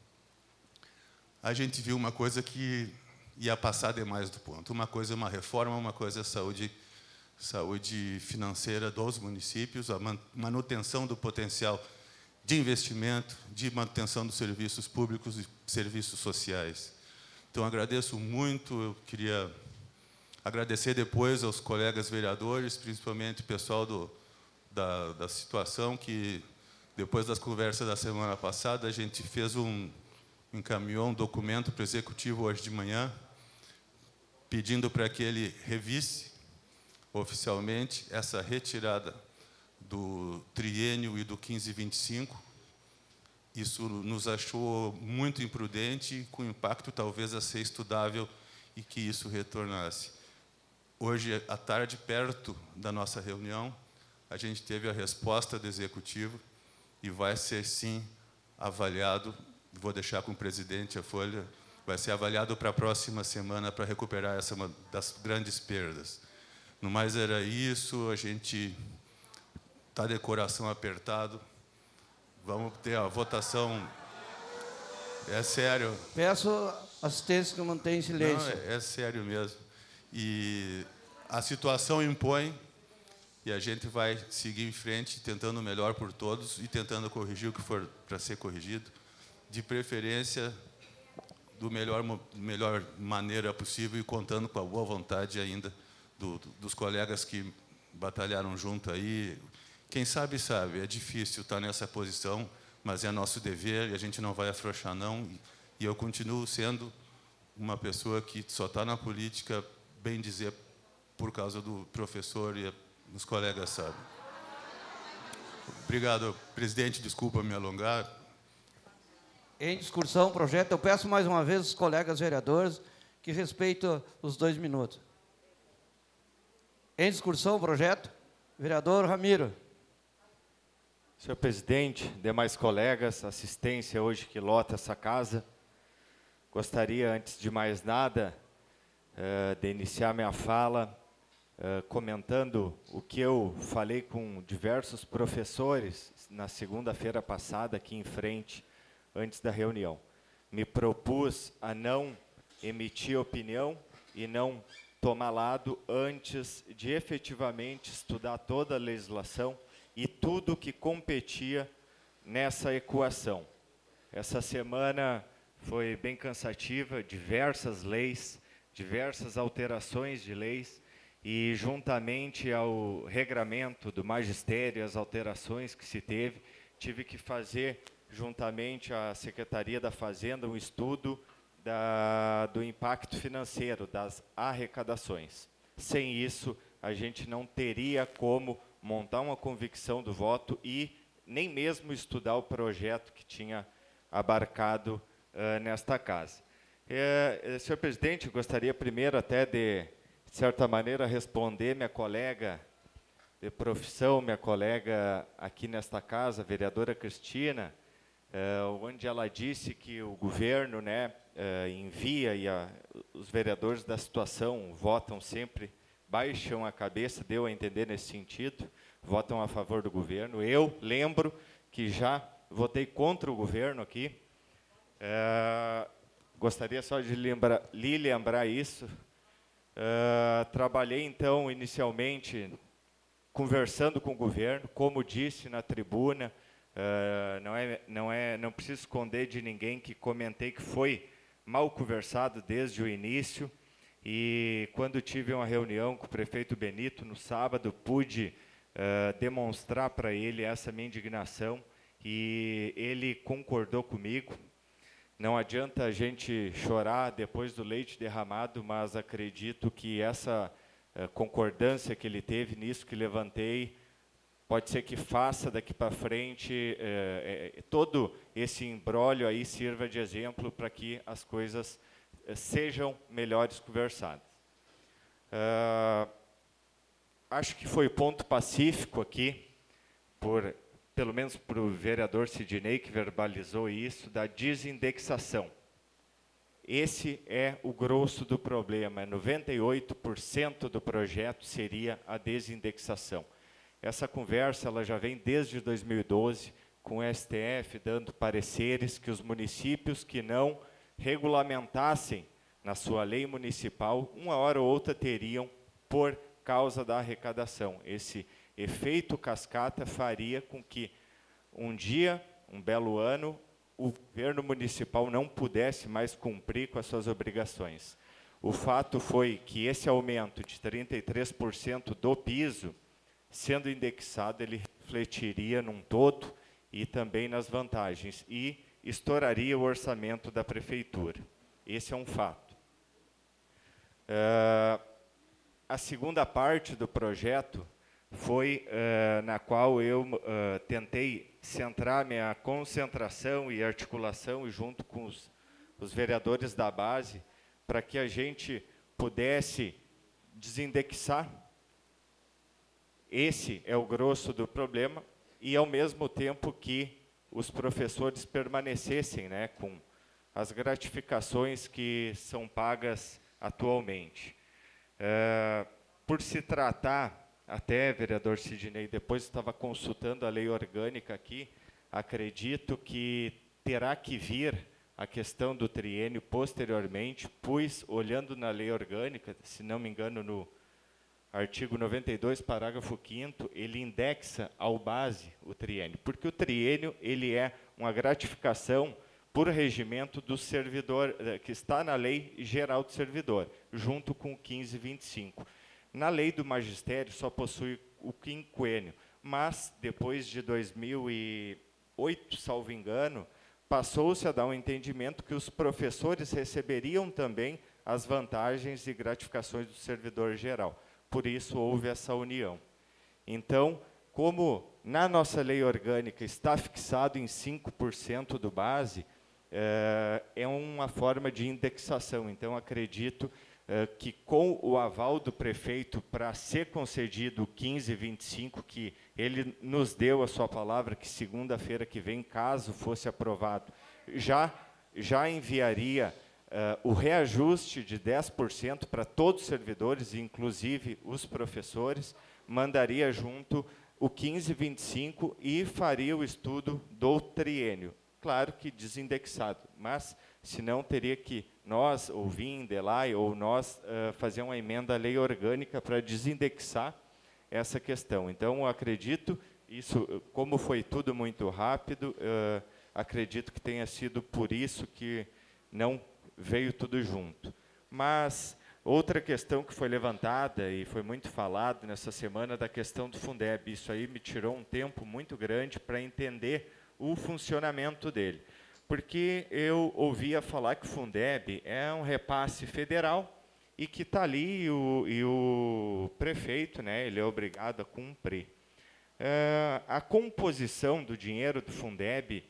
a gente viu uma coisa que ia passar demais do ponto. Uma coisa é uma reforma, uma coisa é saúde financeira dos municípios, a manutenção do potencial de investimento, de manutenção dos serviços públicos e serviços sociais. Então, agradeço muito. Eu queria agradecer depois aos colegas vereadores, principalmente o pessoal da situação, que, depois das conversas da semana passada, a gente encaminhou um documento para o Executivo hoje de manhã, pedindo para que ele revisse oficialmente essa retirada do triênio e do 15-25. Isso nos achou muito imprudente, com impacto talvez a ser estudável, e que isso retornasse. Hoje, à tarde, perto da nossa reunião, a gente teve a resposta do Executivo e vai ser, sim, avaliado. Vou deixar com o presidente a folha. Vai ser avaliado para a próxima semana para recuperar essa uma das grandes perdas. No mais, era isso. A gente está de coração apertado. Vamos ter a votação. É sério. Peço assistência que mantém silêncio. Não, é sério mesmo. E a situação impõe, e a gente vai seguir em frente, tentando o melhor por todos e tentando corrigir o que for para ser corrigido, de preferência do melhor maneira possível, e contando com a boa vontade ainda dos colegas que batalharam junto aí. Quem sabe, é difícil estar nessa posição, mas é nosso dever e a gente não vai afrouxar, não. E eu continuo sendo uma pessoa que só está na política, bem dizer, por causa do professor os colegas sabem. Obrigado, presidente, desculpa me alongar. Em discussão, projeto, eu peço mais uma vez aos colegas vereadores que respeitem os 2 minutos. Em discussão, projeto, vereador Ramiro. Senhor presidente, demais colegas, assistência hoje que lota essa casa, gostaria, antes de mais nada, de iniciar minha fala comentando o que eu falei com diversos professores na segunda-feira passada, aqui em frente, antes da reunião. Me propus a não emitir opinião e não tomar lado antes de efetivamente estudar toda a legislação e tudo que competia nessa equação. Essa semana foi bem cansativa, diversas leis, diversas alterações de leis, e juntamente ao regramento do magistério, as alterações que se teve, tive que fazer, juntamente à Secretaria da Fazenda, um estudo do impacto financeiro, das arrecadações. Sem isso, a gente não teria como montar uma convicção do voto e nem mesmo estudar o projeto que tinha abarcado nesta casa. Senhor presidente, gostaria primeiro até de certa maneira, responder minha colega de profissão, minha colega aqui nesta casa, a vereadora Cristina, onde ela disse que o governo envia e os vereadores da situação votam sempre, baixam a cabeça, deu a entender nesse sentido, votam a favor do governo. Eu lembro que já votei contra o governo aqui. Gostaria só de lhe lembrar isso. Trabalhei, então, inicialmente, conversando com o governo, como disse na tribuna, não preciso esconder de ninguém que comentei que foi mal conversado desde o início, e quando tive uma reunião com o prefeito Benito, no sábado, pude demonstrar para ele essa minha indignação, e ele concordou comigo. Não adianta a gente chorar depois do leite derramado, mas acredito que essa concordância que ele teve nisso que levantei, pode ser que faça daqui para frente, todo esse imbróglio aí sirva de exemplo para que as coisas sejam melhores conversadas. Acho que foi ponto pacífico aqui, pelo menos para o vereador Sidney, que verbalizou isso, da desindexação. Esse é o grosso do problema. 98% do projeto seria a desindexação. Essa conversa ela já vem desde 2012, com o STF dando pareceres que os municípios que não regulamentassem na sua lei municipal, uma hora ou outra teriam por causa da arrecadação. Esse efeito cascata faria com que um dia, um belo ano, o governo municipal não pudesse mais cumprir com as suas obrigações. O fato foi que esse aumento de 33% do piso, sendo indexado, ele refletiria num todo e também nas vantagens, e estouraria o orçamento da prefeitura. Esse é um fato. A segunda parte do projeto foi na qual eu tentei centrar minha concentração e articulação junto com os vereadores da base para que a gente pudesse desindexar. Esse é o grosso do problema e, ao mesmo tempo, que os professores permanecessem com as gratificações que são pagas atualmente. Por se tratar, até, vereador Sidney, depois estava consultando a lei orgânica aqui, acredito que terá que vir a questão do triênio posteriormente, pois, olhando na lei orgânica, se não me engano, no artigo 92, parágrafo 5º, ele indexa ao base o triênio, porque o triênio ele é uma gratificação por regimento do servidor, que está na Lei Geral do Servidor, junto com o 1525. Na lei do magistério só possui o quinquênio, mas depois de 2008, salvo engano, passou-se a dar um entendimento que os professores receberiam também as vantagens e gratificações do servidor geral. Por isso houve essa união. Então, como na nossa lei orgânica está fixado em 5% do base, é uma forma de indexação. Então, acredito que com o aval do prefeito para ser concedido o 15,25, que ele nos deu a sua palavra, que segunda-feira que vem, caso fosse aprovado, já enviaria o reajuste de 10% para todos os servidores, inclusive os professores, mandaria junto o 15,25 e faria o estudo do triênio. Claro que desindexado, mas se não teria que nós, ou Vindelai, ou nós, fazer uma emenda à lei orgânica para desindexar essa questão. Então, eu acredito, isso, como foi tudo muito rápido, acredito que tenha sido por isso que não veio tudo junto. Mas outra questão que foi levantada e foi muito falado nessa semana da questão do Fundeb. Isso aí me tirou um tempo muito grande para entender o funcionamento dele. Porque eu ouvia falar que o Fundeb é um repasse federal e que está ali e o prefeito, né, ele é obrigado a cumprir. A composição do dinheiro do Fundeb,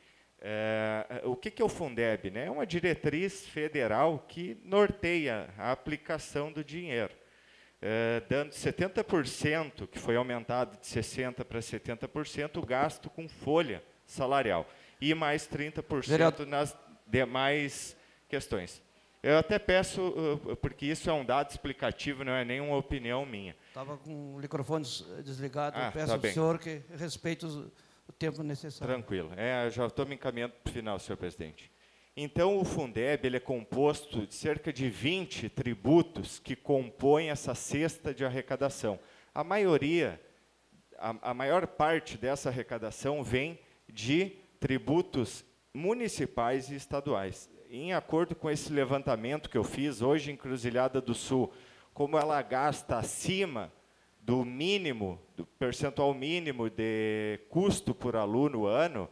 o que é o Fundeb? Né? É uma diretriz federal que norteia a aplicação do dinheiro, dando 70%, que foi aumentado de 60% para 70%, o gasto com folha salarial, e mais 30% nas demais questões. Eu até peço, porque isso é um dado explicativo, não é nenhuma opinião minha. Estava com o microfone desligado, eu peço tá ao senhor que respeite o tempo necessário. Tranquilo. Eu já estou me encaminhando para o final, senhor presidente. Então, o Fundeb ele é composto de cerca de 20 tributos que compõem essa cesta de arrecadação. A maioria, a maior parte dessa arrecadação vem de tributos municipais e estaduais. Em acordo com esse levantamento que eu fiz, hoje em Encruzilhada do Sul, como ela gasta acima do mínimo, do percentual mínimo de custo por aluno ano,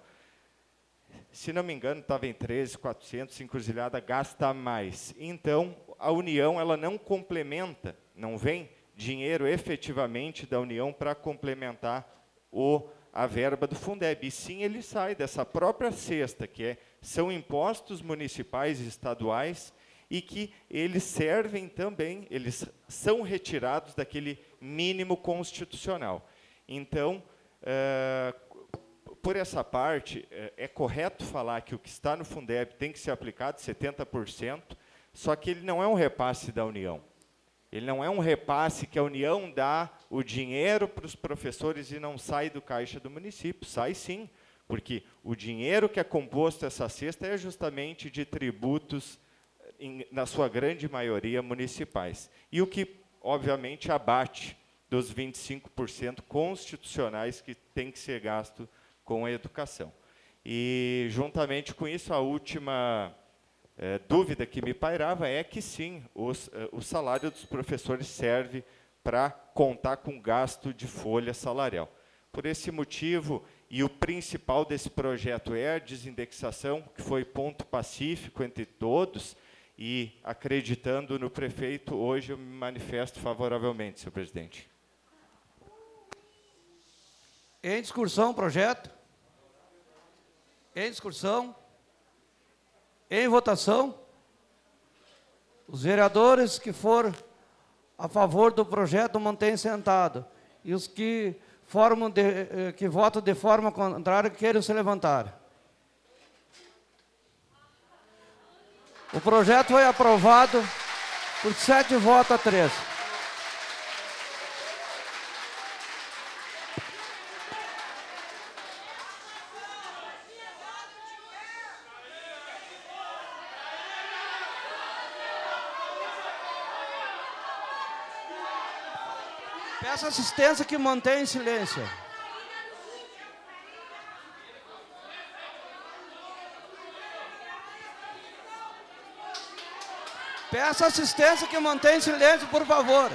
se não me engano, estava em 13.400, Encruzilhada gasta mais. Então, a União ela não complementa, não vem dinheiro efetivamente da União para complementar a verba do Fundeb, e sim ele sai dessa própria cesta, que são impostos municipais e estaduais, e que eles servem também, eles são retirados daquele mínimo constitucional. Então, por essa parte, é correto falar que o que está no Fundeb tem que ser aplicado 70%, só que ele não é um repasse da União. Ele não é um repasse que a União dá o dinheiro para os professores e não sai do caixa do município. Sai sim, porque o dinheiro que é composto essa cesta é justamente de tributos, na sua grande maioria, municipais. E o que, obviamente, abate dos 25% constitucionais que tem que ser gasto com a educação. E, juntamente com isso, a última dúvida que me pairava é que, sim, o salário dos professores serve para contar com gasto de folha salarial. Por esse motivo, e o principal desse projeto é a desindexação, que foi ponto pacífico entre todos, e, acreditando no prefeito, hoje eu me manifesto favoravelmente, senhor presidente. Em discussão, projeto? Em discussão? Em votação, os vereadores que for a favor do projeto mantêm sentado, e os que votam de forma contrária queiram se levantar. O projeto foi aprovado por 7 votos a 3. Peço assistência que mantenha em silêncio. Peço assistência que mantenha em silêncio, por favor.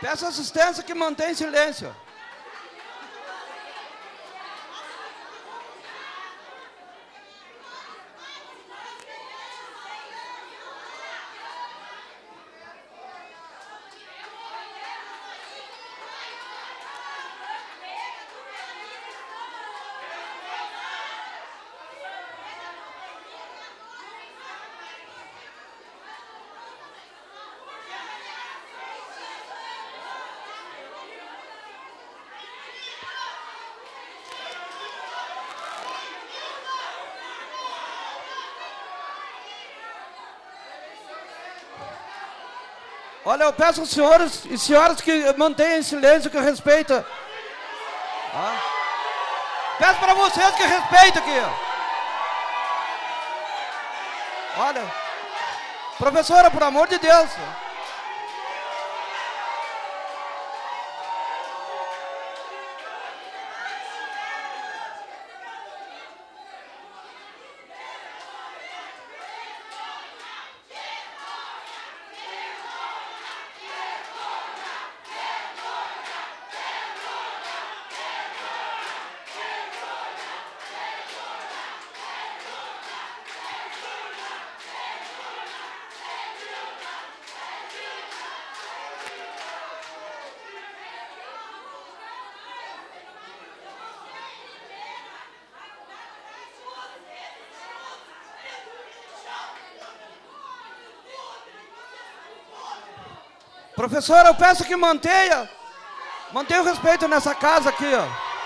Peço assistência que mantém silêncio. Olha, eu peço aos senhores e senhoras que mantenham silêncio, que respeitam. Peço para vocês que respeitem aqui. Olha, professora, por amor de Deus. Professora, eu peço que mantenha o respeito nessa casa aqui, ó.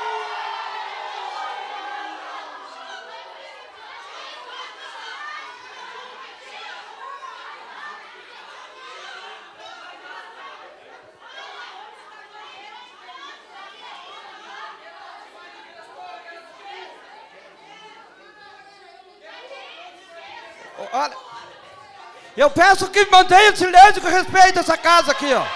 Olha, eu peço que mantenha o silêncio com respeito a essa casa aqui, ó.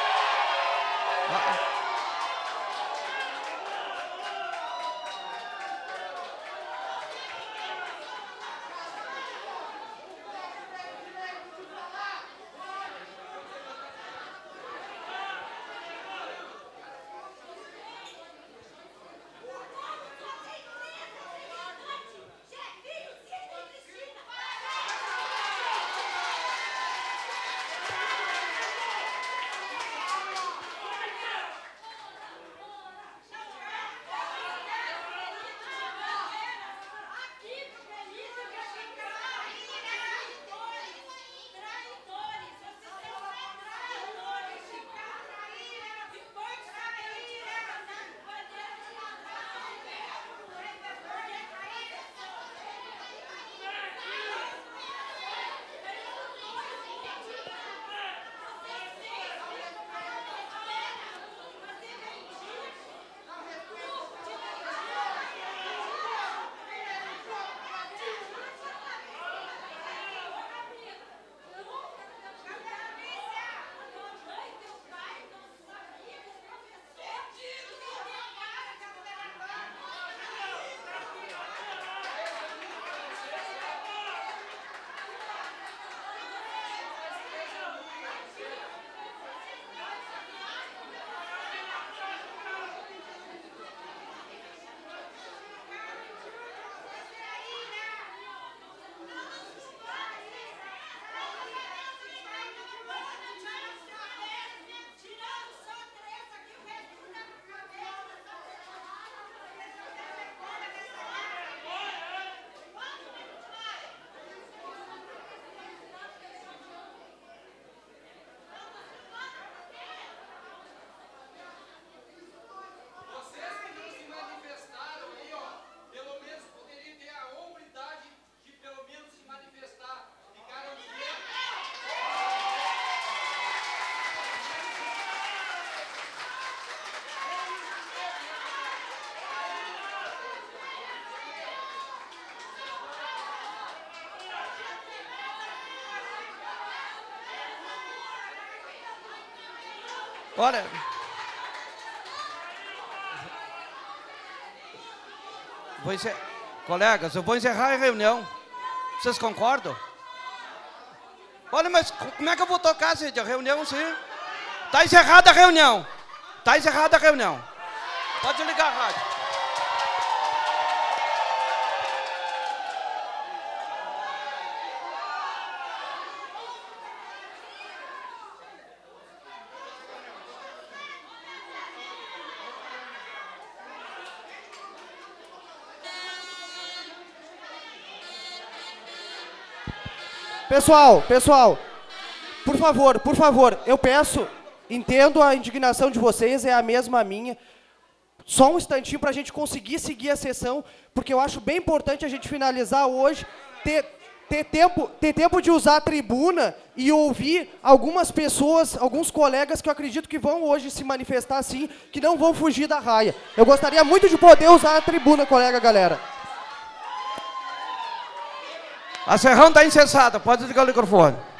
Olha, colegas, eu vou encerrar a reunião. Vocês concordam? Olha, mas como é que eu vou tocar essa reunião assim? Está encerrada a reunião. Está encerrada a reunião. Pode ligar a rádio. Pessoal, por favor, eu peço, entendo a indignação de vocês, é a mesma minha. Só um instantinho para a gente conseguir seguir a sessão, porque eu acho bem importante a gente finalizar hoje, ter tempo de usar a tribuna e ouvir algumas pessoas, alguns colegas que eu acredito que vão hoje se manifestar assim, que não vão fugir da raia. Eu gostaria muito de poder usar a tribuna, galera. A sessão está incessada, pode ligar o microfone.